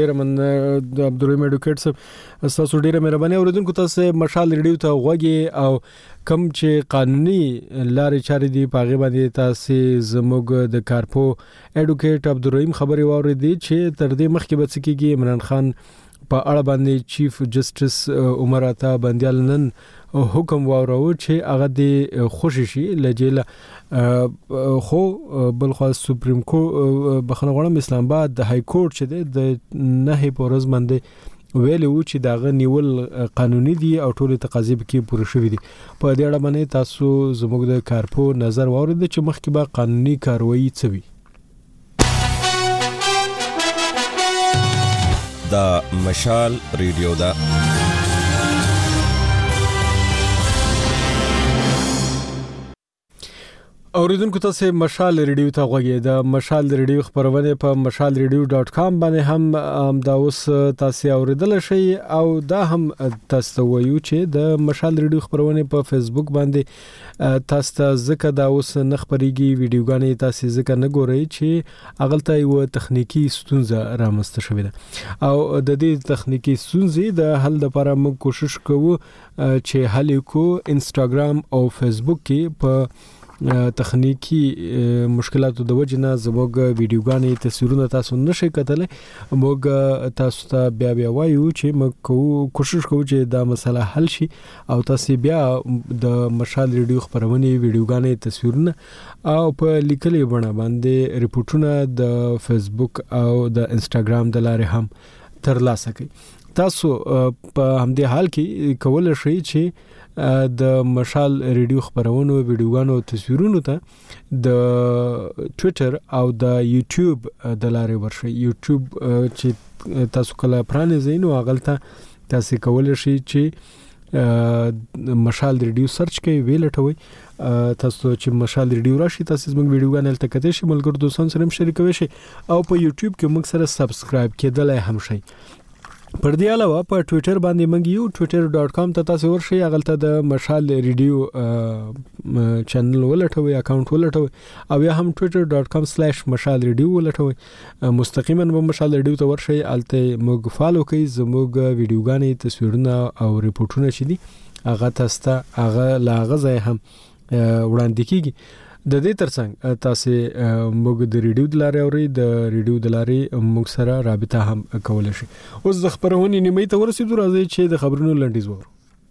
د عبدالرحیم اډوکیټ صاحب تاسو ډیره مهرباني اوریدونکو تاسو مشال ریډیو ته غوږی او کم چې قانوني لارې چارې دی پاغه باندې تاسو زموږ د کارپو اډوکیټ عبدالرحیم خبري واوریدي چې تر دې مخکې به څکیږي عمران خان په اړه باندې چیف جسټس عمر عطا بندیال نن حکم واورو چې هغه د خوششي لجیل خو بل خو سپریم کورټ بخنه غواړم اسلام آباد د های کورټ چې د نه پورز باندې ویلو چې داغه نیول قانوني دي او ټول تقاضې کې پوره شوې دي په دې اړه باندې تاسو زموږ د کارپو نظر واورید چې مخکې به قانوني کاروایی څه وي دا مشال ریډیو دا اوریدونکو تاسو مشال ریډیو ته غوږی د مشال ریډیو خبرونه په mashalradio.com باندې هم دا اوس تاسو اوریدل شي او دا هم تاسو وایو چې د مشال ریډیو خبرونه په فیسبوک باندې تاسو ځکه دا اوس نه خبريږي ویډیوګانې تاسو ځکه نه ګورئ چې اغلطه یو تخنیکی ستونزه رامسته شوې ده او د دې تخنیکی ستونزې د حل لپاره موږ کوشش کوو چې حل کو انستګرام او فیسبوک کې په تخنیکی مشکلاتو د وجنه زموږ ویډیوګانې تصویرونه تاسو نشئ کتلی موږ تاسو ته بیا وایو چې موږ کوشش کوو چې دا مسله حل شي او تاسو بیا د مشال ریډیو خبرونه ویډیوګانې تصویرونه او په لیکلي بڼه باندې ریپورتونه د فیسبوک او د انستګرام د لارې هم ترلاسه کړئ تاسو په همدې حال کې کولای شئ چې د مشال ریډیو خبرونو ویډیوګانو تصویرونو ته د ټوئیټر او د یوټیوب د لارې ورشي یوټیوب چې تاسو کله پرانیزئ نو هغه ته تاسو کولای شئ چې مشال ریډیو سرچ کوي ویلټوي تاسو چې مشال ریډیو راشي تاسو زموږ ویډیوګانې تل کته شي ملګرو دوستان سره شریکوي شي او په یوټیوب کې موږ سره سبسکرایب کېدلای هم شي. پر دې علاوه په ټوئیټر باندې موږ یو twitter.com ته تاسو ورشي هغه د مشال ریډیو چینل ولټوي اکاونټ ولټوي او یا هم twitter.com/مشال ریډیو ولټوي مستقیما په مشال ریډیو ته ورشي الته موږ فالو کوي زموږ ویډیوګانې تصویرونه او ریپورتونه چې دي هغه تاسو هغه لاغه هم وړاندې کیږي. د دې ترڅنګ تاسو موږ د ریډیو د لارې اوري د ریډیو د لارې موږ سره رابطه هم کولای شي. اوس د خبرونې نیمه ته ورسېدو راځي چې د خبرونو لنډیز وورو.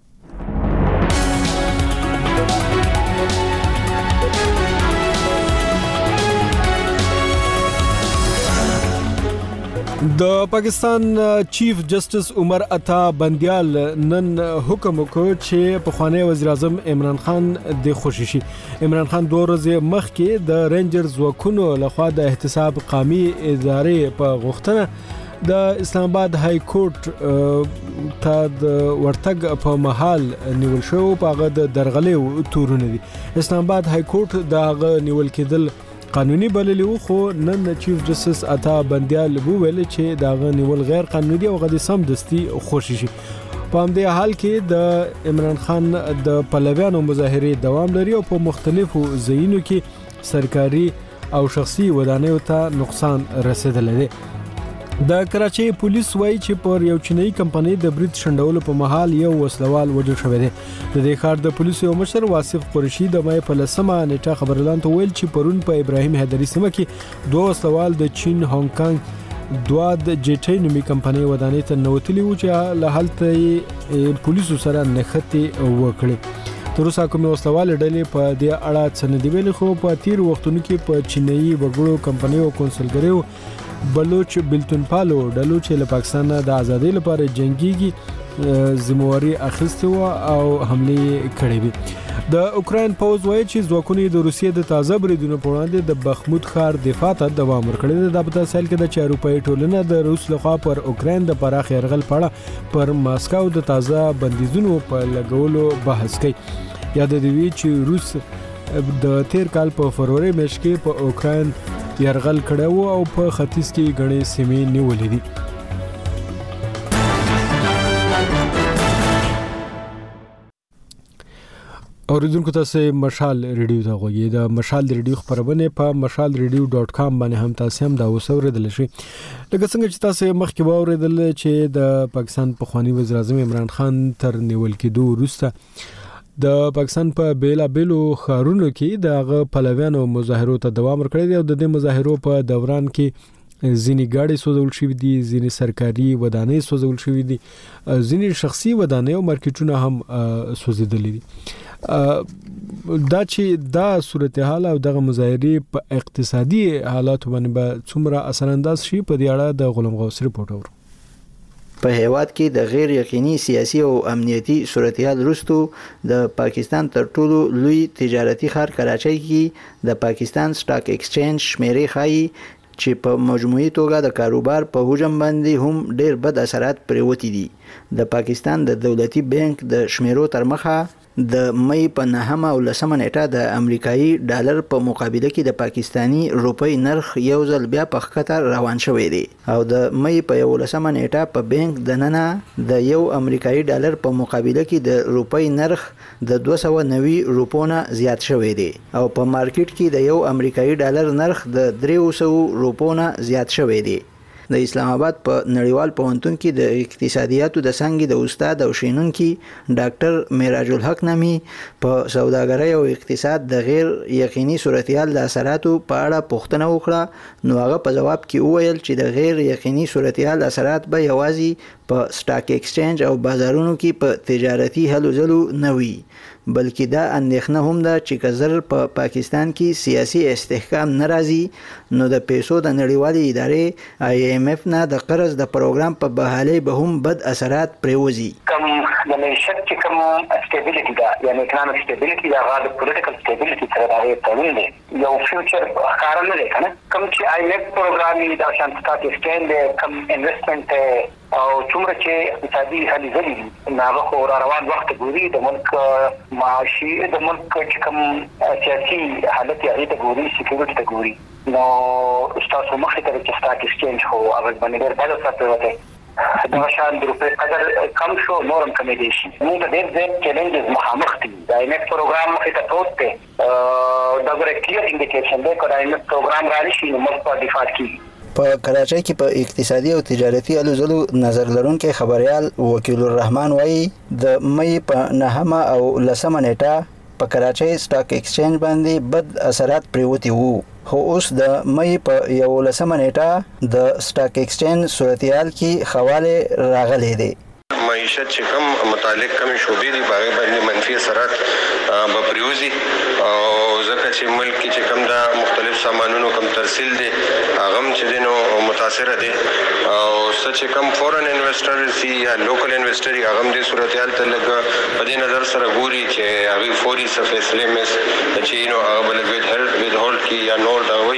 د پاکستان چیف جسټس عمر عطا بندیال نن حکم وکړ چې پخوانی وزیر اعظم عمران خان د خوشیشي عمران خان 2 ورځې مخکې د رینجرز وکونو لخوا د احتساب قومي ادارې په غوښتنه د اسلام آباد های کورټ ته د ورتګ په محل نیول شو په هغه د درغلې تورونه دي. اسلام آباد های کورټ د نیول کېدل قانوني بللی وو خو نن چیف جسټس عطا بندیال وویل چې داغه نیول غیر قانوني او غدي سم دستي خوشي شي. په همدې حال کې د عمران خان د پلویانو مظاهره دوام لري او په مختلفو ځایونو کې سرکاري او شخصي ودانیو ته نقصان رسیدلی دی. د کراچۍ پولیس وایي چې پر یو چینایي کمپنۍ د برید شندولو په محل یو وسلوال وژل شوی دی. د دې ښار د پولیسو یو مشر واصف قریشي د مای په 10مه نیټه خبرلاند ویل چې پرون په ابراهیم حیدري سیمه کې 2 وسلوال د چین هانګ کانګ دواد جټي نومي کمپنۍ ودانۍ ته نوتلی و چې له هلته پولیسو سره نښتې وکړي. تر اوسه کومه وسلوال ډلې په دې اړه څه نه دی ویلي خو په تیر وختونو کې په چینایي وګړو کمپنۍ او کونسلګریو بلوچ بلتون پالو ډلو چې له پاکستان د ازادۍ لپاره جنگيږي ذمہواری اخیسته او حمله کړې وي. د اوکراین پوز وایي چې ځواکونه د روسیې د تازه بریدونو په وړاندې د بخمود ښار دفاع ته دوام ورکړی دی. د په سال کې د اروپایي ټولنه د روس لخوا پر اوکراین د پراخ يرغل پړه پر ماسکو د تازه بندیزونو په لګولو بحث کوي. یاد دی چې روس د تیر کال په فروری میاشت کې په اوکراین يرغل کړو او په ختیځ کې غړې سیمې نیولې دي. اوریدونکو تاسو مشال ریډیو ته غوږی د مشال ریډیو خبرونه په mashalradio.com باندې هم تاسو هم دا اوسوریدل شي. لکه څنګه چې تاسو مخکې واوریدل چې د پاکستان پخوانی وزیر اعظم عمران خان تر نیول کېدو وروسته د پاکستان په بیلا بیلو خارونو کې دغه پلویانو مظاهرو ته دوام ورکړی دی او د دې مظاهرو په دوران کې ځینی گاډي سوځول شوې دي ځینی سرکاري ودانۍ سوځول شوې دي ځینی شخصي ودانۍ او مارکیټونه هم سوځیدلې دي. دا چې دا صورتحال او دغه مظاهرې په اقتصادي حالات باندې به څومره اثر انداز شي په دې اړه د غلام غوث رپورټ اورو. په هیواد کې د غیر یقیني سیاسي او امنیتي صورتحال وروسته د پاکستان تر ټولو لوی تجارتي ښار کراچۍ کې د پاکستان سټاک ایکسچینج شمیرې ښایي چې په مجموعي توګه د کاروبار په حجم باندې هم ډېر بد اثرات پریوتی دي. د پاکستان د دولتي بانک د شمیرو تر مخه د مئی په 9 او 10 نیټه د امریکایي ډالر په مقابله کې د پاکستانی روپۍ نرخ یو ځل بیا په خطر روان شوی دی او د مئی په 11 نیټه په بانک د ننه د یو امریکایي ډالر په مقابله کې د روپۍ نرخ د 290 روپونه زیات شوی دی او په مارکیټ کې د یو امریکایي ډالر نرخ د 300 روپونه زیات شوی دی. د اسلام آباد په نړیوال پوهنتون کې د اقتصادیاتو د څانګې د استاد او شینونکي ډاکټر معراج الحق نامي په سوداګرۍ او اقتصاد د غیر یقیني صورتحال د اثراتو په اړه پوښتنه وکړه نو هغه په جواب کې وویل چې د غیر یقیني صورتحال اثرات به یوازې په سټاک ایکسچینج او بازارونو کې په تجارتي هلو ځلو نه وي بلکې دا اندېښنه هم ده چې که زر په پاکستان کې سیاسي استحکام ناراضي نو د پیسو د نړیوالې ادارې IMF نه د قرض د پروګرام په بحالۍ به هم بد اثرات پریوزي. کم د معیشت چې کوم سټیبিলিټي دا یعنی اکونومیک سټیبিলিټي دا غاړه پولیټیکل سټیبিলিټي سره راځي تړون دی یو فیوچر ښکار نه دی کنه کوم چې IMF پروګرام دا شانت سٹاک ایکسچینج کوم انویسټمنټ او څومره چې اقتصادي هلي ځلې ناغه خو روان وخت ګوري د ملک معاشي د ملک چې کوم سیاسي حالت یې ته ګوري سکیورټي ته ګوري نو تاسو مخکې ته چې سٹاک ایکسچینج هو هغه باندې ډېر بدل ساتل وته دا شان د روپې قدر کم شو نورم کمې دي شي موږ ډېر چیلنجز مخامخ دي دا IMF پروګرام مخې ته پروت دی دا ګره کلیئر انډیکیشن دی کله IMF پروګرام راشي نو موږ په ډیفالت کې په کراچۍ کې په اقتصادي او تجارتي الوزلو نظر لرونکي خبريال وکیل الرحمن وایي د مې په 9 او 10 نیټه په کراچۍ سٹاک ایکسچینج باندې بد اثرات پریوتی وو خو اوس د مې په 11 نیټه د سٹاک ایکسچینج صورتحال کې حواله راغلي دي معیشت چې کم متعلق کم شوبې دي باغ باندې منفي اثرات به پریوزي او ځکه چې ملک کې چې کم دا مختلف سامانونو کم ترسیل دي هغه چې دینو متاثر دي او چې کم فورن انویسټرز یا لوکل انویسټر هغه د صورتحال ته لګ په دې نظر سره ګوري چې هغه فوري فیصله مس چې نو هغه بلګ هولډ کی یا نور دا وي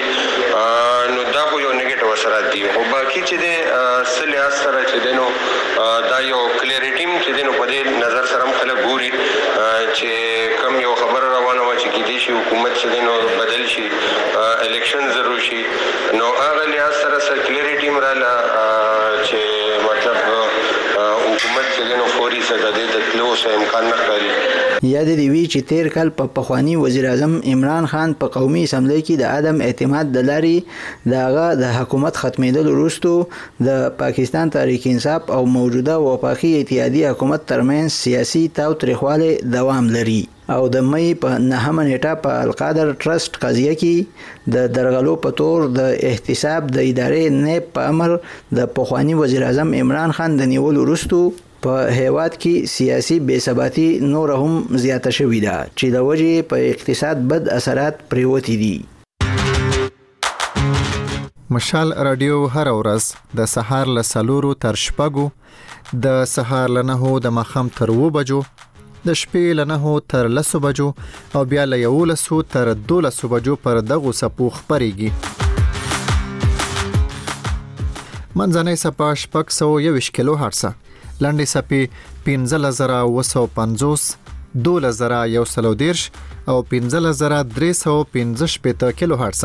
نو دا خو یو نیگیټیو اثرات دي او باقي چې د سلیاس سره چې دینو دا یو کلیریټی چې دینو په دې نظر سره خلک ګوري چې کم یو خبر روانه و چې کې دي شي حکومت چې دینو بدل شي الیکشن ضرور شي نو هغه لیاس سره کلیریټی مراله چې مطلب حکومت چې دینو فوري سره د تلو سره امکان نه کوي یاد دی وی چې تیر کال په پخوانی وزیر اعظم عمران خان په قومي اسمبلی کې د عدم اعتماد د لاري دغه د حکومت ختمېدل وروسته د پاکستان تحریک انصاف او موجوده وفاقي اتحادیه حکومت ترمنځ سیاسي تاوتریخواله دوام لري او د مې په 9 نیټه په القادر ټرست قضیه کې د درغلو په تور د احتساب د ادارې نه په امر د پخوانی وزیر اعظم عمران خان د نیول وروسته په هیواد کې سیاسي بے ثباتی نور هم زیاته شوې ده چې د وجې په اقتصاد بد اثرات پریوتی دي مشال رادیو هر ورځ د سهار له 4 تر 6 د سهار له 9 د مخام تر 2 بجو د شپې له 9 تر 10 بجو او بیا له 11 تر 12 بجو پر دغه سپو خبريږي منځنۍ سپا 621 کیلو هرتز لنډې سپې 15950 12110 او 15315 کیلو هرتز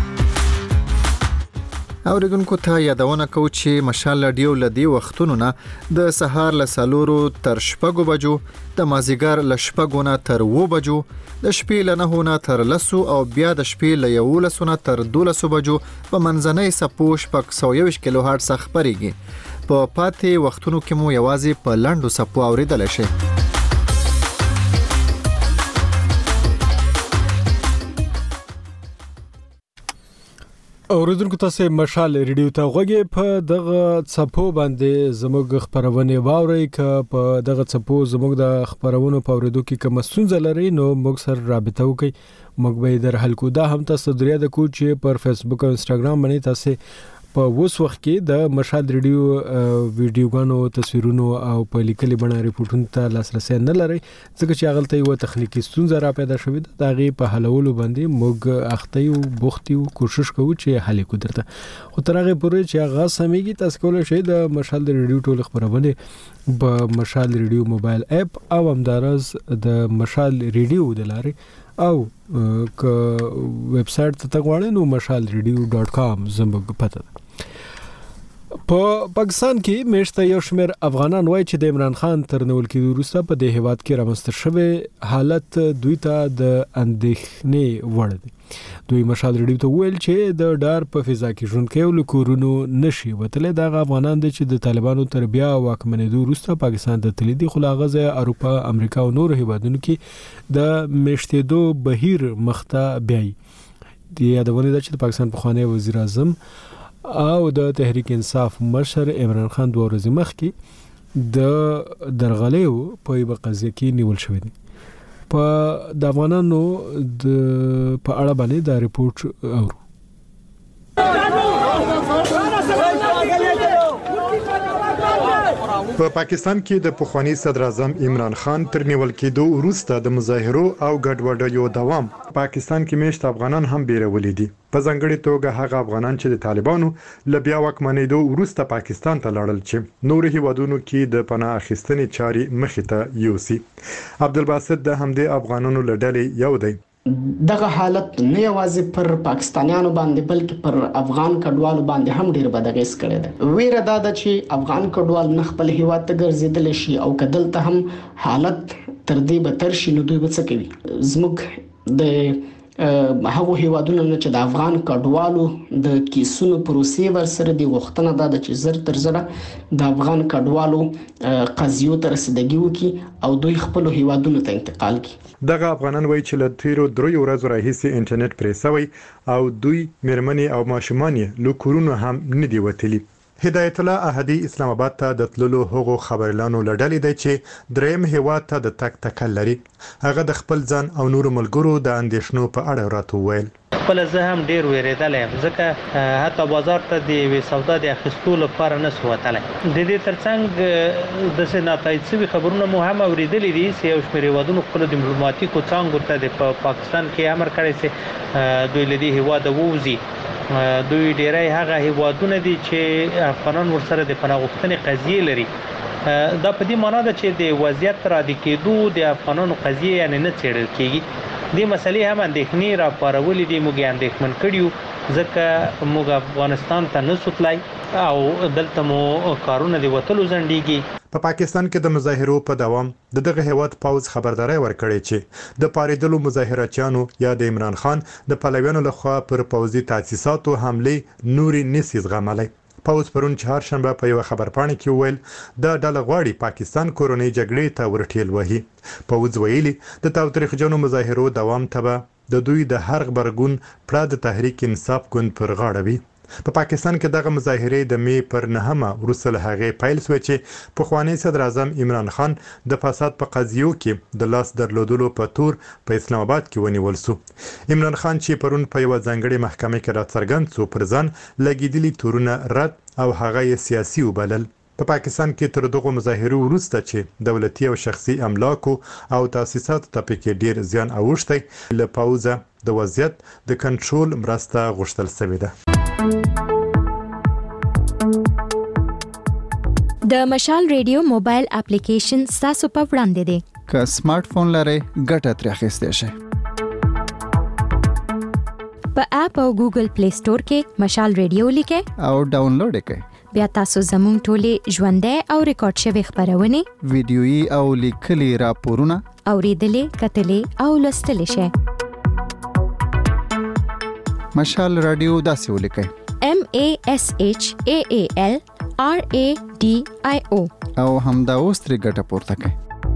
اوریدونکو ته یادونه کوم چې مشال رادیو لدی وختونو نه د سهار له 4 تر 6 بجو د مازیګر له 6 نه تر 2 بجو د شپې له 9 نه تر 10 او بیا د شپې له 11 نه تر 12 بجو په منځنۍ سپو 621 کیلو هرتز خبريږي په پاتې وختونو کې مو یوازې په لاندو سپو اوریدل شي اوریدونکو تاسو مشال ریډیو ته غوږی په دغه څپو باندې زموږ خبرونه واوري ک په دغه څپو زموږ د خبرونو په اوریدو کې کوم ستونزه لري نو موږ سره رابطه وکړئ موږ به در حل کو دا هم تاسو دریا د کو چې پر فیسبوک او انستګرام باندې تاسو په اوس وخت کې د مشال ریډیو ویډیوګانو تصویرونو او په لیکلي بڼه ریپورتونو ته لاسرسي نه لري ځکه چې هغه ته یو تخنیکی ستونزه را پیدا شوې ده دا غي په حلولو باندې موږ اختیو بوختیو کوشش کوو چې حل کو درته خو ترغه پورې چې هغه سمېږي تاسو کولای شئ د مشال ریډیو ټول خبرونه په مشال ریډیو موبایل اپ او همدارس د مشال ریډیو د لارې او ک ویب سټ ته غواړئ نو mashalradio.com زموږ پته په پاکستان کې مشته یو شمېر افغانان وایي چې د عمران خان تر نیول کېدو وروسته په دې هیواد کې رامنځته شوی حالت دوی ته د اندېښنې وړ دی دوی مشال ریډیو ته ویل چې د ډار په فضا کې ژوند کوي کورونو نشي وتلې د افغانان د چې د طالبانو تر بیا واکمنېدو وروسته پاکستان ته تللی دي خو هغه اروپا امریکا او نور هیوادونو کې د مشتېدو بهیر مخته بیاي د یادونه ده چې د پاکستان پخوانی وزیر اعظم او د تحریک انصاف مشر عمران خان 2 ورځې مخکې د درغلیو په یوه قضیه کې نیول شوی دی په د افغانانو په اړه باندې دا ریپورت اورو په پاکستان کې د پخوانی صدر اعظم عمران خان تر نیول کېدو وروسته د مظاهرو او ګډوډیو دوام پاکستان کې میشت افغانان هم بیرولې دي. په ځانګړي توګه هغه افغانان چې د طالبانو له بیا واکمنېدو وروسته پاکستان ته لاړل چې نور هیوادونو کې د پناه اخیستنې چاري مخې ته یوسي. عبدالباسط د همدې افغانانو له ډلې یو دی. دغه حالت نه یوازې پر پاکستانیانو باندې بلکې پر افغان کډوالو باندې هم ډیر بد اغیز کړی دی. ویره دا ده چې افغان کډوال نه خپل هیواد ته ګرځېدل شي او کدل ته هم حالت تر دې بدتر شي نو دوی به څه کوي. زموږ د هغه هیوادونو نه چې د افغان کډوالو د کیسونو پروسې ورسره دی غوښتنه ده چې زر تر زره د افغان کډوالو قضیو ته رسیدګي وکړي او دوی خپل هیوادونو ته انتقال کړي. دغه افغانان وایي چې له تیرو 3 ورځو راهیسې انټرنیټ پرې سوی او دوی مېرمنې او ماشومان له کورونو هم نه دی وتلي. هدایت الله احدی اسلام آباد ته د تللو هغو خبرلانو لړلې دی چې دریم هیواد ته د تک تکل لري. هغه د خپل ځان او نور ملګرو د اندېښنو په اړه راته وویل. خپل زه هم ډیر ویریدل یم ځکه حتی بازار ته د سودا د اخیستو لپاره نه سوتل. د دې ترڅنګ د سناتای څخه خبرونه مو هم اوریدلې دي چې یو شمېر هیوادونو خپل ډیپلوماټیکو څانګو ته د پاکستان کې امر کړی چې دوی له دې هیواد ووځي. دوی ډیری هغه هیوادونه دي چې افغانان ورسره د پناه غوښتنې قضیې لري. دا په دې معنی ده چې د وضعیت را د کېدو د افغانانو قضیې یعنی نه څېړل کېږي. دې مسلې هم اندېښنې راپارولې دي. موږ اندېښمن کړیو ځکه موږ افغانستان ته نه سوتلای او دلته مو کارونه د وټلو ځنډيږي. په پاکستان کې د مظاهرو په دوام دغه هیواد پاوز خبرداري ورکړې چې د پاریدلو مظاهرچیانو یا د عمران خان د پلویانو لخوا پر پوځي تاسیساتو حمله نوري نسي زغملای. پاوز پرون چهارشنبه په یو خبرپاڼه کې ویل د ډله غواړي پاکستان کورونی جګړې ته ورټیل وهي. پاوز ویلي د تاوتریخجنو مظاهرو دوام ته د دوی د هر خبرګون پړه د تحریک انصاف ګوند پر غاړه وي. په پاکستان کې دغه مظاهره د می پر 9 وروسته له هغه پیل شو چې پخوانی صدر اعظم عمران خان د فساد په قضیو کې د لاس درلودلو په تور په اسلام آباد کې ونیول شو. عمران خان چې پرون په یو ځانګړي محکمه کې راڅرګند شو پر ځان لګیدلي تورونه رد او هغه سیاسي وبلل. په پاکستان کې تر دغه مظاهرو وروسته چې دولتي او شخصي املاکو او تاسیسات ته پکې ډیر زیان اوښتی له پاوزه د وضعیت د کنټرول مرسته غوښتل شوې ده. د مشال ریډیو موبایل اپلیکیشن تاسو په وړاندې دی. که سمارټ فون لرئ ګټه ترې اخیستئ شئ. په اپ او ګوګل پلی سٹور کې مشال ریډیو لیکئ او ډاونلوډ کړئ. بیا تاسو زموږ ټولې ژوندۍ او ریکارډ شوی خبرونه ویډیويي او لیکلي راپورونه اوریدلې کتلې او لوستلې شئ. مشال رادیو داسې ولیکئ MASHAAL RADIO او همدا اوس ترې ګټه پورته کړئ.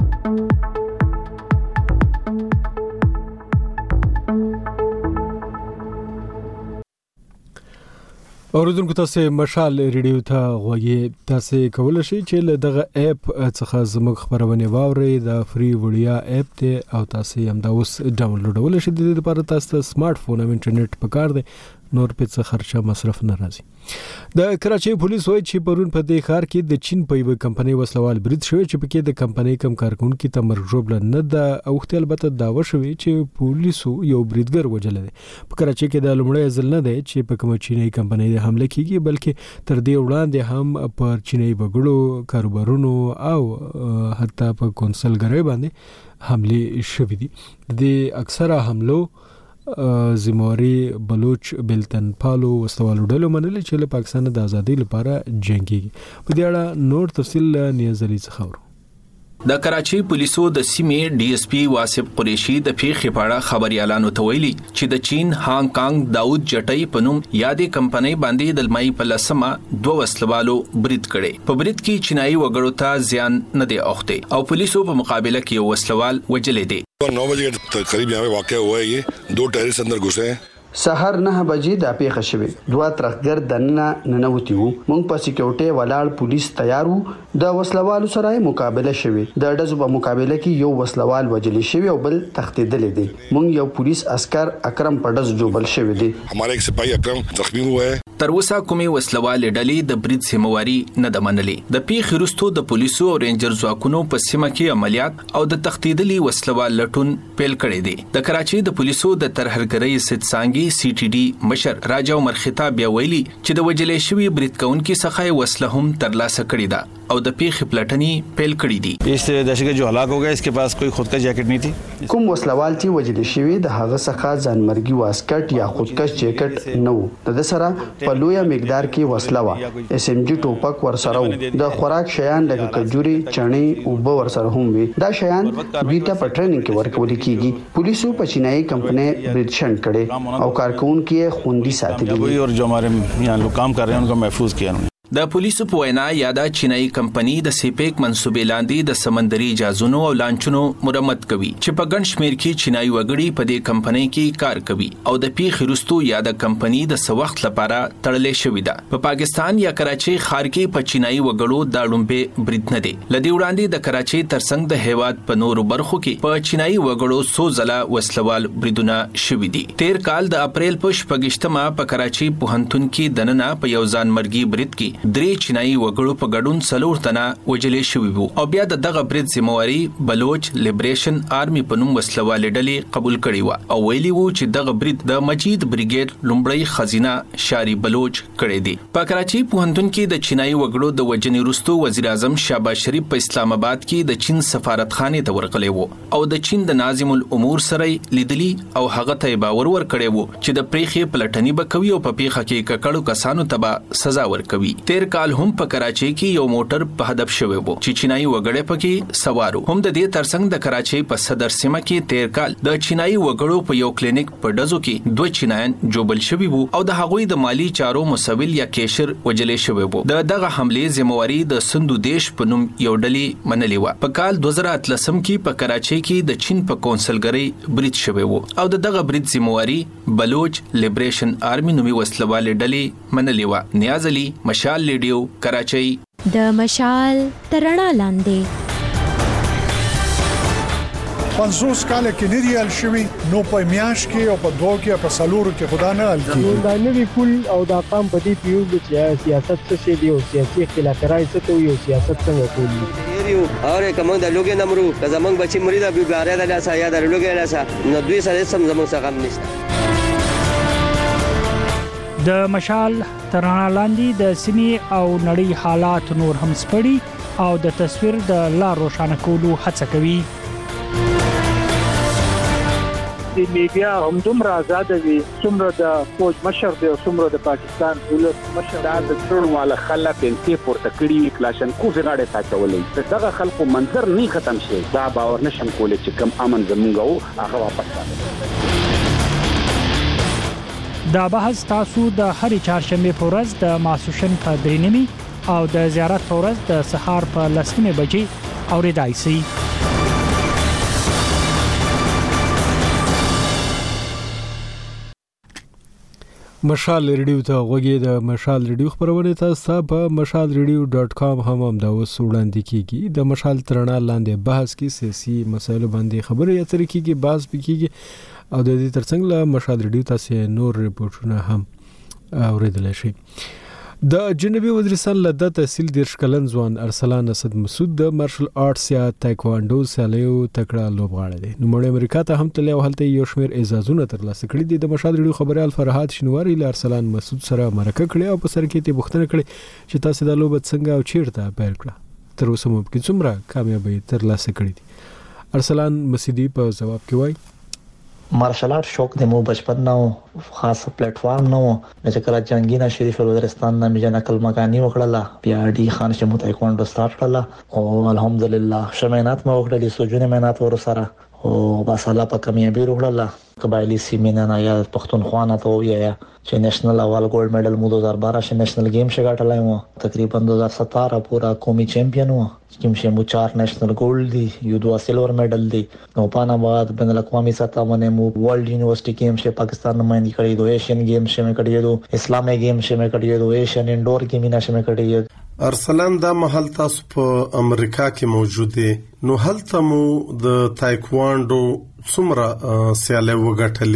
اوریدونکو تاسو مشال ریډیو ته غوږی تاسو کولای شئ چې له دغه اپ څخه زموږ خبرونه واورئ. د فری وړیا اپ ته او تاسو هم دا اوس ډاونلوډول شئ. د دې لپاره تاسو سمارټ فون او انټرنیټ پکار دی. نور په څه خرچه مصرف نه راځي. د کراچۍ پولیس وایي چې پرون په دې ښار کې د چین په یو کمپنۍ وسلوال برید شوی چې پکې د کمپنۍ کم کارکونکو ته مرګ ژوبله نه ده اوخته. البته داوا شوی چې پولیسو یو بریدګر وژل دي. په کراچۍ کې د لومړی ځل نه دی چې په کوم چینی کمپنۍ د حمله کیږي بلکې تر دې وړاندې هم پر چینی بګړو کاروبارونو او حتی په کونسلګرۍ باندې حمله شوې دي. د اکثره حملو زمواري بلوچ بلتن پالو وسوالو ډلو منل چې له پاکستان د ازادۍ لپاره جنگيږي. په دې اړه نور تفصیل نیاز علي څخه ورو. د کراچۍ پولیسو د سیمې ډي اس پی واسف قریشي د پیښې په اړه خبريالانو ته ویلي چې د چین هانګ کانګ داود جټي په نوم یادې کمپنۍ باندې د لمای په لسمه 2 وسلوالو برید کړي. په برید کې چینایي وګړو ته زیان نه دی اوخته او پولیسو په مقابله کې یو وسلوال وجلې دي. 9 बजे करीब यहाँ पे वाक़या हुआ है. ये 2 टेररिस्ट अंदर घुसे हैं. سحر 9 بجې د پیښه شوې. 2 ترخګر دنه ننوتی وو. مونږ په سکیورټي ولاړ پولیس تیار وو. د وسلوالو سره مقابله شوې. د ډزو په مقابله کې یو وسلوال وجلی شوی او بل تښتیدل دي. مونږ یو پولیس عسكر اکرم په ډز جوړل شوی دی. हमारा एक सिपाही अकरम जख्मी हुआ है. تر اوسه کومې وسلوالې ډلې د برید ذمہواری نه ده منلې. د پیښې وروسته د پولیسو او رینجر ځواکونو په سیمه کې عملیات او د تختیدلي وسلوال لټون پیل کړی دی. د کراچۍ د پولیسو د ترهګرۍ ضد څانګې CTD مشر راجا عمر خطاب بیا ویلي چې د وجلې شوی برید کونکي څخه وسله هم ترلاسه کړې ده او د پیښې پلټنې پیل کړې دي. اس دهشتګرد جو هلاک हो गया इसके पास कोई खुद का जैकेट नहीं थी. کوم وسلوال چې وجل شوی د هغه څخه ځانمرګي واسکټ یا خودکش جیکټ نه و. د سره په لویه مقدار کې وسله و. SMG ټوپک ورسره و. د خوراک شیان لکه کجوري چڼې او به ورسره هم وي. دا شیان دوی ته په ټریننګ کې ورکول کیږي. پولیسو په چینایي کمپنۍ برید شنډ کړي او کارکونکو یې خوندي ساتلي دي. और जो हमारे यहाँ लोग काम कर रहे हैं उनको महफूज किया. د پولیسو په وینا یاده چینایي کمپنی د سیپیک منسوبې لاندې د سمندري جهازونو او لانچونو مرمت کوي چې په ګڼ شمېر کې چینایي وګړي په دې کمپنۍ کې کار کوي او د پیښې وروسته یاده کمپنی د سوخت لپاره تړلې شوې ده. په پاکستان یا کراچۍ ښار کې په چینایي وګړو د لومبه برید نه دی. لدی وړاندې د کراچۍ ترڅنګ د هیواد په نورو برخو کې په چینایي وګړو سو ځله وسلوال بریدونه شوي دي. تیر کال د اپریل په 28مه په کراچۍ پوهنتون کې دننه په یو ځانمرګي برید کې 3 چینایي وګړو په ګډون 4 تنه وجلې شوي وو او بیا د دغه برید ذمہواری بلوچ لیبریشن آرمي په نوم وسلوالې ډلې قبول کړی و او ویلي وو چې دغه برید د مجید بریګیډ لومړی خزینه شاری بلوچ کړی دی. په کراچۍ پوهنتون کې د چینایي وګړو د وجنې وروسته وزیر اعظم شهباز شریف په اسلام آباد کې د چین سفارتخانه ته ورغلی وو او د چین د ناظم الامور سره لیدلی او هغه ته باور ورکړی وو چې د پریخي پلټنی به کوي او په پیښه کې ککړو کسانو ته به سزا ورکوي. تیر کال هم په کراچۍ کې یو موټر په هدف شوی وو چې چینایي وګړي پکې سوارو. هم د دې ترڅنګ د کراچۍ په صدر سیمه کې تیر کال د چینایي وګړو په یو کلینیک په ډزو کې 2 چینایان جوبل شوی وو او د هغوی د مالی چارو مسول یا کیشر وجلې شوی وو. دغه حمله ذمہواری د سندو دیش په نوم یو ډلې منلې و. په کال 2013 کې په کراچۍ کې د چین په کونسلګری برید شوی وو او دغه برید ذمہواری بلوچ لیبریشن آرمي نومي وسلوالې ډلې منلې و. نیاز علي، مشال ریډیو، کراچۍ. د مشال ترڼا لاندې 50 کال کې نه دی الشوي نو په میاش کې او په دوه کې په سالورو کې خدا نه الکی دا نوی پول او دا قام په دې پیو چې سیاست څه شي دی او سیاسي اختلافات څه ته یو سیاست څنګه کوي یو اور کوم د لوګي نمرو زمنګ بچی مریدا بیګاره د لاسه یا د لوګي لاسه نو دوی سره سم زمنګ څخه هم نشته. د مشال ترڼا لاندې د سیمې او نړۍ حالات نور هم سپړي او د تصویر د لار روښانه کولو هڅه کوي. د میډیا هم دومره آزاد وي څومره د فوج مشر دی او څومره د پاکستان ولس مشر د څړواله خلک انتي پورته کړي کلاشنکوف غاړه تاچولې دغه خلکو منظر نه ختم شي دا باور نشم کولای چې کم امن زمونږ هغه واپس راځي. دا بحث تاسو د هرې چهارشنبه په ورځ د ماسوشن په 3 او د زیارت په ورځ د سهار په 10 بجې اوریدای شئ. مشال ریډیو ته غوږی د مشال ریډیو خبرونه تاسو په mashalradio.com هم دا وسوړاندې کیږي. د مشال ترڼا لاندې بحث کې سیاسي مسایلو باندې خبرې اترې کیږي باز بکیږي او د دې ترڅنګ له مشال ریډیو تاسو نور ریپورتونه هم اوریدل شي. د جنوبي وزیرستان له تحصیل دیرش کلن ځوان ارسلان اسد مسعود د مارشل آرټس یا تایکواندو سیالیو تکړه لوبغاړی دی. نو مړ امریکا ته هم تللی او هلته یو شمېر اعزازونه ترلاسه کړي دي. د مشال ریډیو خبريال فرهاد شنواری له ارسلان مسعود سره مرکه کړې او په سر کې ته پوښتنه کړې چې تاسو د لوبت څنګه او چیرته پیل کړه تر اوسه مو کې څومره کامیابی ترلاسه کړې دي. ارسلان مسعودی په جواب کې وایي مارشل آرټ شوق د مو بچپن نو خاص پلیټ فارم نو چې کله جنگینا شریف وزیرستان نه میجا نقل مکانی وکړه بیا ډي خان چې مو تایکواندو سٹارټ کړه او الحمدلله شمینات مو وکړه سوجونه مینات ور سره او بس الله په کامیابی وکړه قبایلی سیمه نه یا پښتونخوا نه ته ویا چې نېشنل اول ګولډ میډل مو 2012 ش نېشنل گیم شګاټلای مو تقریبا 2017 پورا قومي چیمپیون وو کوم چې مو 4 نېشنل ګولډ دي یو 2 سیلور میډل دي نو پانا بعد بین الاقوامی سطح باندې مو ورلد یونیورسيټي گیم ش پاکستان نمائندګي کړې دو ایشین گیم ش مې کړې دو اسلامي گیم ش مې کړې دو ایشین انډور گیم نه ش مې کړې دو. ارسلان دا محل تاسو په امریکا کې موجود دي نو هلته مو د تایکواندو څومره سیاله وګټلې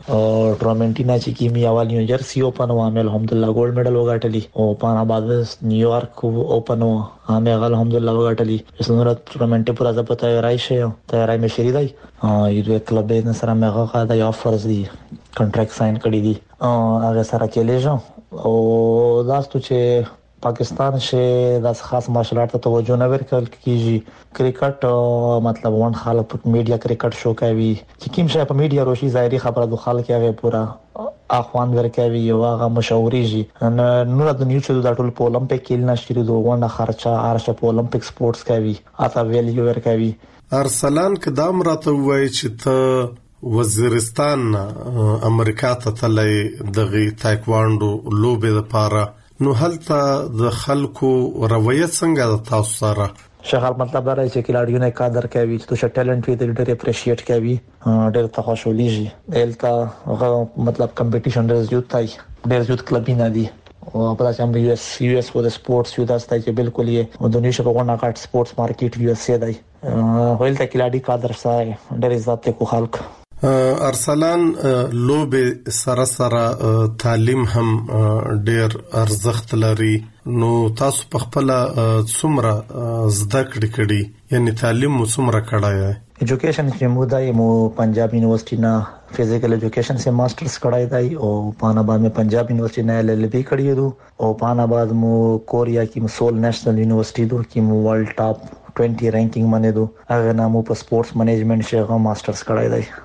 ټورنمنټینا چې کیمی اول نیو جرسی اوپن او عامل الحمدلله ګولډ میډل وګټلی او په بعد نیویارک اوپن او عامل الحمدلله وګټلی اسنور ټورنمنټ پر ازه پته راځي تیارای مې شری دی یو کلب نه سره مې غوښه دا یو فرض دی کانټریکټ ساين کړی دی هغه سره کېلې او داستو چې پاکستان شه د خاص مارشل آرټ ته توجه نه ورکول کیږي کرکټ مطلب ون خلک په میډیا کرکټ شو کوي چې کوم شي په میډیا روشي ظاهري خبره د خلک هغه پورا اخوان ورکوي او هغه مشوريږي نو د نیو چې د ټول په اولمپیک کې نشری دوه خرچه ارشه په اولمپیک سپورتس کوي اته ویلیو ورکوي ارسلان کدام راته وای چې ته وزیرستان امریکا ته تلې دغه تایکوانډو لوبه لپاره نو هلته د خلکو رویت څنګه د تاسو سره شغال مطلب دا چې کلاډیو نه قدر کوي چې تو ټیلنټ وي د ډېر اپریشیټ کوي ډېر ته خوشحاليږي دلته مطلب کمپټیشن ډېر زیات دی ډېر زیات کلبونه دي او په داسې هم یو اس فور د سپورتس یو داسته چې بالکل یې د نشه په غونډه کاټ سپورتس مارکیټ یو اس دی هولته کلاډي قدر سره ډېر عزت کو خلک ارسلان لوبه سره تعلیم هم ډیر ارزښت لري نو تاسو په خپل څومره زده کړی یعنی تعلیم مو څومره کړای ایجوکیشن چې مو دای مو پنجاب یونیورسيټي نه فزیکل ایجوکیشن سے ماسترز کړای دی او پانا بعد میں پنجاب یونیورسيټي نه ایل ایل بی کړی دو او پانا بعد مو کوریا کی سول نیشنل یونیورسيټي دو کی مو ورلد ټاپ 20 رینکینګ باندې دو هغه نامو په سپورتس منیجمنت شغه ماسترز کړای دی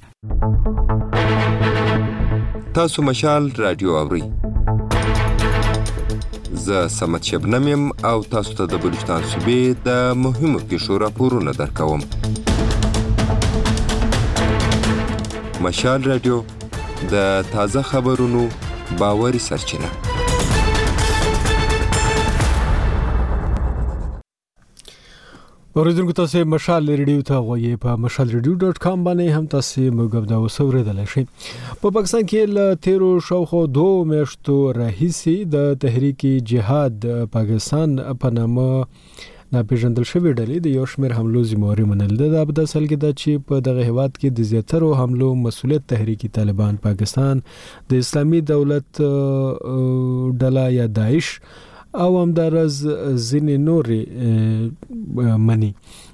تاسو مشال رادیو اورئ زه سمت شبنم يم او تاسو ته د بلوچستان صوبې د مهمو پیښو راپورونه درکوم. مشال رادیو د تازه خبرونو باوري سرچینه. اوریدونکو تاسو مشال ریډیو ته غوي په mashalradio.com باندې هم تاسو موږ دا وسوریدل شئ. په پاکستان کې ل 13 شاوخوا 2 میاشتو راهیسي د تحریک جهاد پاکستان په نامه ناپېژندل شوی ډلې د یو شمېر حملو ذمہواري منل ده په اصل کې د چې په دغه هیواد کې د زیاترو حملو مسؤلیت تحریک طالبان پاکستان د اسلامي دولت ډله یا داعش او همدارز ځینې نورې مني.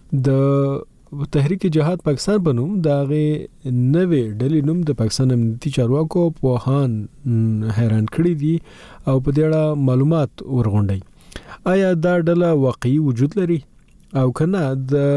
د تحریک جهاد پاکستان په نوم دغه نوې ډلې نوم د پاکستان امنیتي چارواکو په هان حیران کړی دي او په دې اړه معلومات ورغونډي. آیا دا ډله واقعي وجود لري او کنه د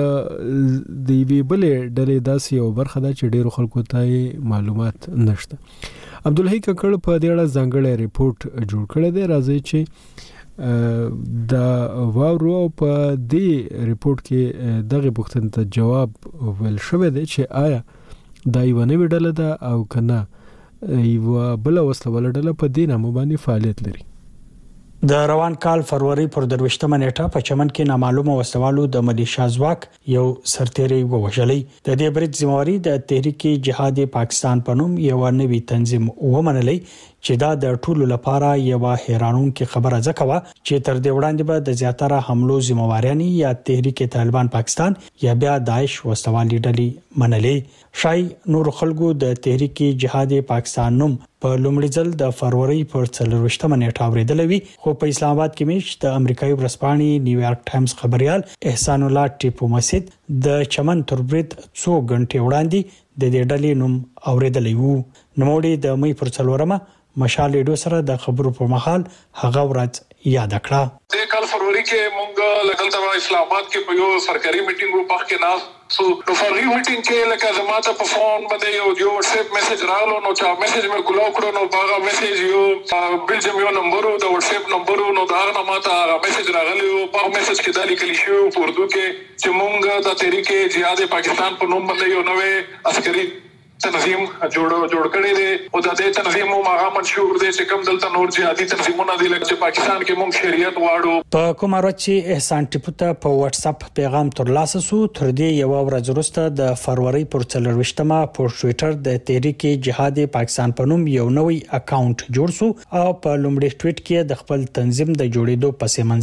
وی بلې ډلې داسې یو برخه ده چې ډیرو خلکو ته معلومات نشته؟ عبدالحی ککړ په دې اړه ځانګړی ریپورت جوړ کړی دی. راځي چې دا واورو په دې ریپورت کې دغه پوښتنې ته جواب ول شوی دی چې آیا دا یو نوې ډله ده او کنه یو بل وسله ډله په دې نامه باندې فعالیت لري. د روان کال فروری پر 23 نیټه په چمن کې نامعلومه وسوالو د ملیشیا ځواک یو سرتیری ووژلې. د دې برید ذمہواري د تحریک جهاد پاکستان په نوم یو نوې تنظیم ومنلې چې دا د ټولو لپاره یو حیرانونکې خبره ځکه چې تر دې وړاندې به د زیاتره حملو ذمہواريان یا تحریک طالبان پاکستان یا بیا داعش وسوالي ډلې منلې. شای نور خلکو د تحریک جهاد پاکستان نوم په لومړي ځل د فروری پر 24 نیټه اوریدل وی، خو په اسلام آباد کې میش د امریکایي ورځپاڼې نیویارک ټایمز خبريال احسان الله ټیپو مسجد د چمن تر برید 2 غنټې وړاندې د دې ډلې نوم اوریدل وو. نوموړي د مې پر 4 مشال ریډیو سره د خبرو په محل هغه ورځ یاد کړه. د کال فروری کې مونږ لکه اسلام آباد کې په یو سرکاري میټینګ په پخ کې ناس سو نو فرغي میټینګ کې لکه زماته په فون باندې یو واتس اپ میسج راغلو نو چا میسج مې کولو کړو نو باغه میسج یو بلجیم یو نمبر د واتس اپ نمبر نو دا هغه ماته میسج راغلی او په میسج کې دالي کلی شو په اردو کې چې مونږ د تحریک جهاد پاکستان په نوم باندې یو نوې عسکري تنظیم جوړ کړی دی او د دې تنظیم هغه منشور دی چې کوم دلته نور جهادي تنظیمونه دي لکه پاکستان کې مونږ شریعت واړو. په کومه ورځ چې احسان ټیپو ته په واتس اپ پیغام ترلاسه سو تر دې یو ورځ وروسته د فروری پر 24 په ټوئیټر د تحریک جهاد پاکستان په نوم یو نوې اکاونټ جوړ سو او په لومړي ټویټ کې د خپل تنظیم د جوړېدو پس منظر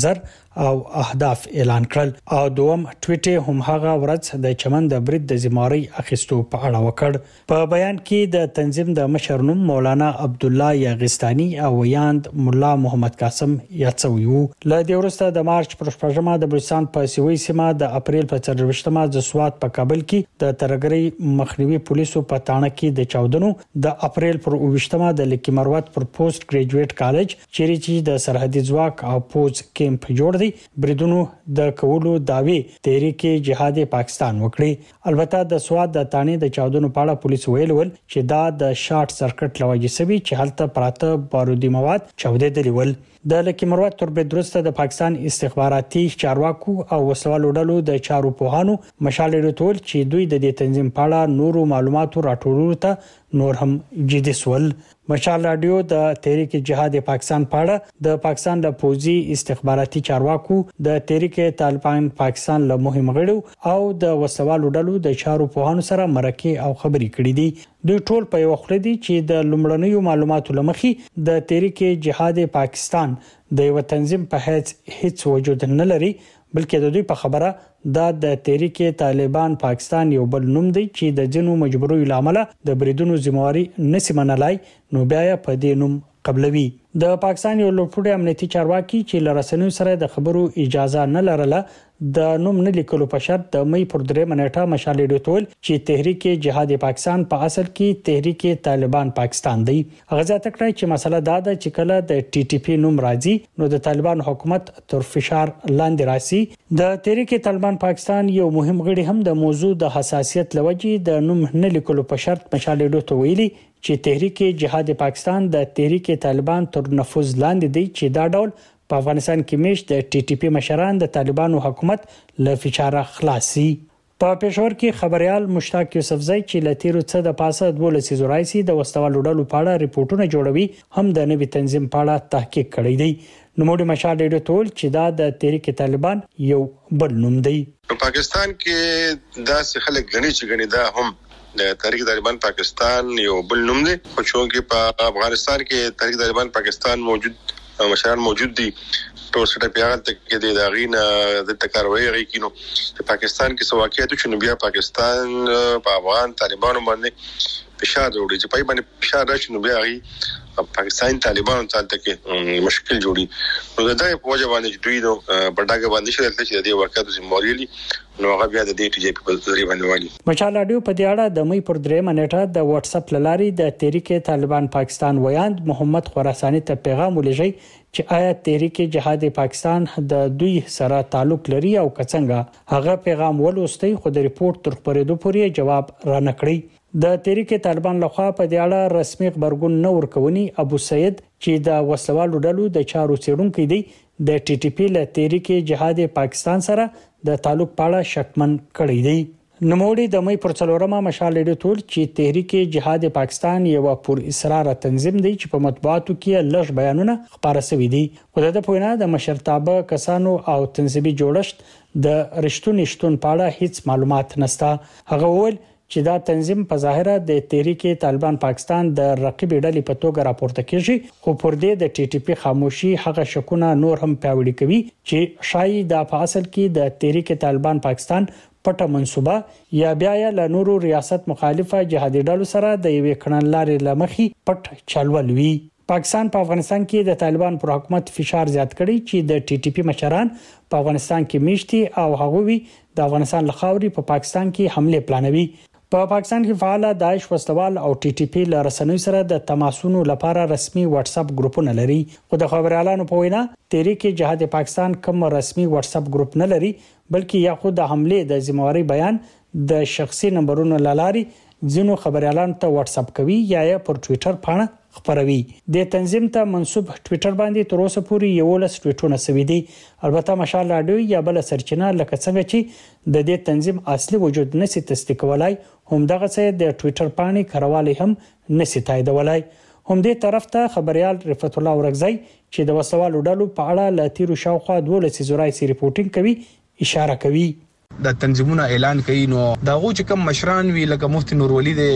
او اهداف اعلان کړل او دوم ټویټ هم هغه ورځ د چمن د برید د ذمہواری اخیستو په اړه وکړ. په بیان کې د تنظیم د مشر نوم مولانا عبدالله یاغستانی او ویاند مولا محمد قاسم یادوي. ل دې وروسته د مارچ پر 14مه د بلوچستان په سیوی سیمه د اپریل په 24مه د سوات په کابل کې د ترګری مخنیوي پولیسو په تانه کې د 14 د اپریل پر 28مه د لکی مروت پر پوسټ ګریجویټ کالج چیرې چې د سرحدي ځواک او پوز کیمپ جوړ دی بریدونو د کولو داوی تحریک جهاد پاکستان وکړي. البته د سواد د تانه د 14 په اړه پولیس ویل چې دا د شارټ سرکټ لوجې سوي چې هلته پراته بارودي مواد چاودېدلي ول. د لکی مروت تر بدرسته د پاکستان استخباراتي چارواکو او وسلوالو ډلو د چارو پوهانو مشال ډول چې دوی د دې تنظیم په اړه نورو معلوماتو راټولولو ته نور هم جدي سول. مشال رادیو د تحریک جهاد پاکستان په اړه د پاکستان د پوزي استخباراتي چارواکو د تحریک طالبان پاکستان له مهم غړو او د وسوالو ډلو د چارو پوهانو سره مرکه او خبري کړې دي. دوی ټول په یو خله دي چې د لومړنیو معلوماتو لمخي د تحریک جهاد پاکستان د یو تنظیم په حیث هیڅ وجود نه لري بلکې د دوی په خبره د تحریک طالبان پاکستان یو بل نوم دی چې د جنو مجبوري لامل د بریدونو ذمہواری نسی منلای نو بیا په دې نوم قبلوي. د پاکستان یو لوړپوړی امنیتي چارواکي چې لرسنوي سره د خبرو اجازه نه لرله د نوم نه لیکلو په شرط د مې پر 3 منټه مشال ډیټول چې تحریک جهاد پاکستان په اصل کې تحریک طالبان پاکستان دی. غزا تکړه چې مسله دا ده چې کله د ټي ټي پی نوم راځي نو د طالبان حکومت تر فشار لاندې راسي. د تحریک طالبان پاکستان یو مهم غړي هم د موضوع د حساسیت لوجې د نوم نه لیکلو په شرط مشال ډیټول ویلي چې تحریک جهاد پاکستان د تحریک طالبان تر نفوذ لاندې دی چې دا ډول په افغانستان کې میش د ټي ټي پی مشران د طالبانو حکومت له فشار خلاصي. په پېښور کې خبريال مشتاق یوسفزئی چې لتیرو څه د پاسه 12 زورایسي د وسوالو ډلو په اړه ریپورتونه جوړوي هم د نوي تنظیم په اړه تحقیق کړی دی. نوموړي مشال ډیټول چې دا د تحریک طالبان یو بل نوم دی. په پاکستان کې دا څه خلک غني چې غني دا هم د تحریک طالبان پاکستان یو بل نوم دی خو چې په افغانستان کې تحریک طالبان پاکستان موجود مشران موجود دي ټول څه په هغه کې د داغینه د تکاروي غي کینو چې پاکستان کې سواکیات چې بیا پاکستان په افغان طالبانو باندې فشار وروړي چې په باندې فشار راشي نو بیا غي پاکستان طالبانو ته کې مشکل جوړي نو دا په وجه باندې دوی نو پټاګه باندې شول چې د واقعیت زموږ نو هغه بیا د دې ټي جی پی په ذریعہ باندې وایي. مشال اډیو په دې اړه د مې پر 3 منټه د واتس اپ لاري د تحریک طالبان پاکستان ویاند محمد خراسانی ته پیغام ولېږي چې آیا تحریک جهاد پاکستان د دوی سره تعلق لري او څنګه. هغه پیغام ولوستي خو د ریپورت تر خبرېدو پورې جواب را نکړي. د تحریک طالبان لخوا په دې اړه رسمي خبرګون نه ورکونی ابو سید چې د وسلوالو ډلو د چارو څېړونکو دی د ټي ټي پی له تحریک جهاد پاکستان سره د تعلق په اړه شکمن کړی دی. نوموړي د مې پر 4مه مشال ډیټول چې تحریک جهاد پاکستان یو پر اصرار تنظیم دی چې په مطبوعاتو کې لږ بیانونه خبره شوي دي. خو د پوینه د مشرتابه کسانو او تنظیمي جوړښت د رښتونی شتون په اړه هیڅ معلومات نشته. هغه وویل چې دا تنظیم په ظاهره د تحریک طالبان پاکستان د رقیب ډلې په توګه راپورته کیږي خو پر دې د ټي ټي پی خاموشي هغه شکونه نور هم پیاوړي کوي چې شایي د په اصل کې د تحریک طالبان پاکستان پټه منسوبه یا بیا له نورو ریاست مخالفه جهادي ډلو سره د یوې کړنلارې لمخي پټ چلول وی. پاکستان په افغانستان کې د طالبان پر حکومت فشار زیات کړي چې د ټي ټي پی مشران په افغانستان کې میشتي او هغوی د افغانستان لخوا په پاکستان کې حمله پلانوي. په پاکستان کې فعال داعش وسوال او ټي ټي پی لرسنوي سره د تماسونو لپاره رسمي واتس اپ ګروپونه لري. خو د خبريالانو په وینا تحریک جهاد پاکستان کوم رسمي واتس اپ ګروپ نه لري بلکې یا خو د حمله د ذمہواری بیان د شخصي نمبرونو لاري ځینو خبريالانو ته واتس اپ کوي یا پر ټوئیټر پاڼه خبروي. د تنظیم ته منسوب ټوئیټر باندې تر اوسه پورې یو لس ټویټونه سوي دي. البته مشال اډیو یا بل سرچینه لکه څنګه چې د دې تنظیم اصلي وجود نسی تصدیقولای هم دغه څه د ټوئیټر پاڼې کاروالی هم نسی تاییدولای. هم دې طرف ته خبريال رفعت الله ورغزی چې د وسوالو ډلو په اړه لتیرو شاوخوا 12 زورایسي ریپورتینګ کوي اشاره کوي. د تنظیمونو اعلان کوي نو دا غو چې کوم مشران وی لکه مفتی نور ولی د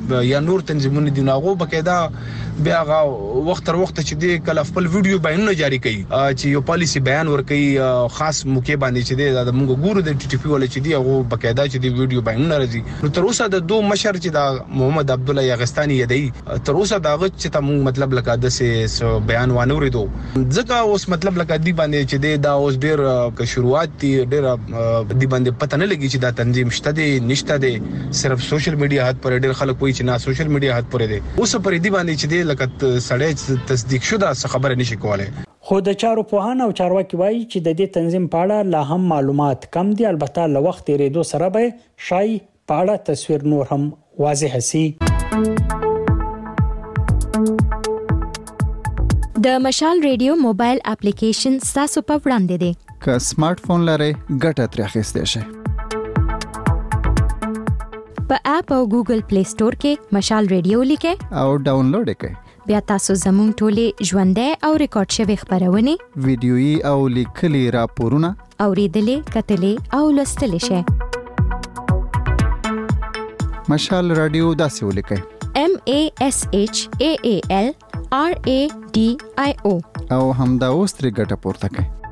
یا نور تنظیمونه دي ناغو بقاعده بیا غا وخت تر وخت چې دی کله خپل ویډیو بیانونه جاری کوي چې یو پالیسی بیان ور کوي خاص موقع باندې چې دی د موږ ګورو د ټي ټي پی ول چې دی هغه بقاعده چې دی ویډیو بیانونه راځي نو تر اوسه د دوه مشر چې دا محمد عبد الله یاغستاني یدی تر اوسه دا غ چې تم مطلب لکه د سه بیان وانوریدو ځکه اوس مطلب لکه دی باندې چې دی دا اوس ډیر شروعات دی ډیر دی باندې پته نه لګي چې دا تنظیم شته دی نشته دی صرف سوشل میډیا هات پر ډیر خلک وایي چې نه سوشل میډیا هات پر دی اوس پر دی باندې چې دی لکه سړی تصدیق شوه څه خبره نشي کولای خو د چارو پوهان او چارواکي وایي چې د دې تنظیم په اړه لا هم معلومات کم دي البته له وخت تیریدو سره به شای په اړه تصویر نور هم واضح شي د مشال ریډیو موبایل اپلیکیشن تاسو په وړاندې دی که سمارټ فون لرئ ګټه ترې اخیستی شئ په اپ او ګوګل پلی سٹور کې مشال ریډیو لیکئ او ډاونلوډ کړئ بیا تاسو زموږ ټولې ژوندۍ او ریکارډ شوی خبرونه ویډیويي او لیکلي راپورونه اوریدلې کتلې او لوستلې شئ مشال رادیو داسې ولیکئ MASHAAL RADIO او همدا اوس ترې ګټه پورته کړئ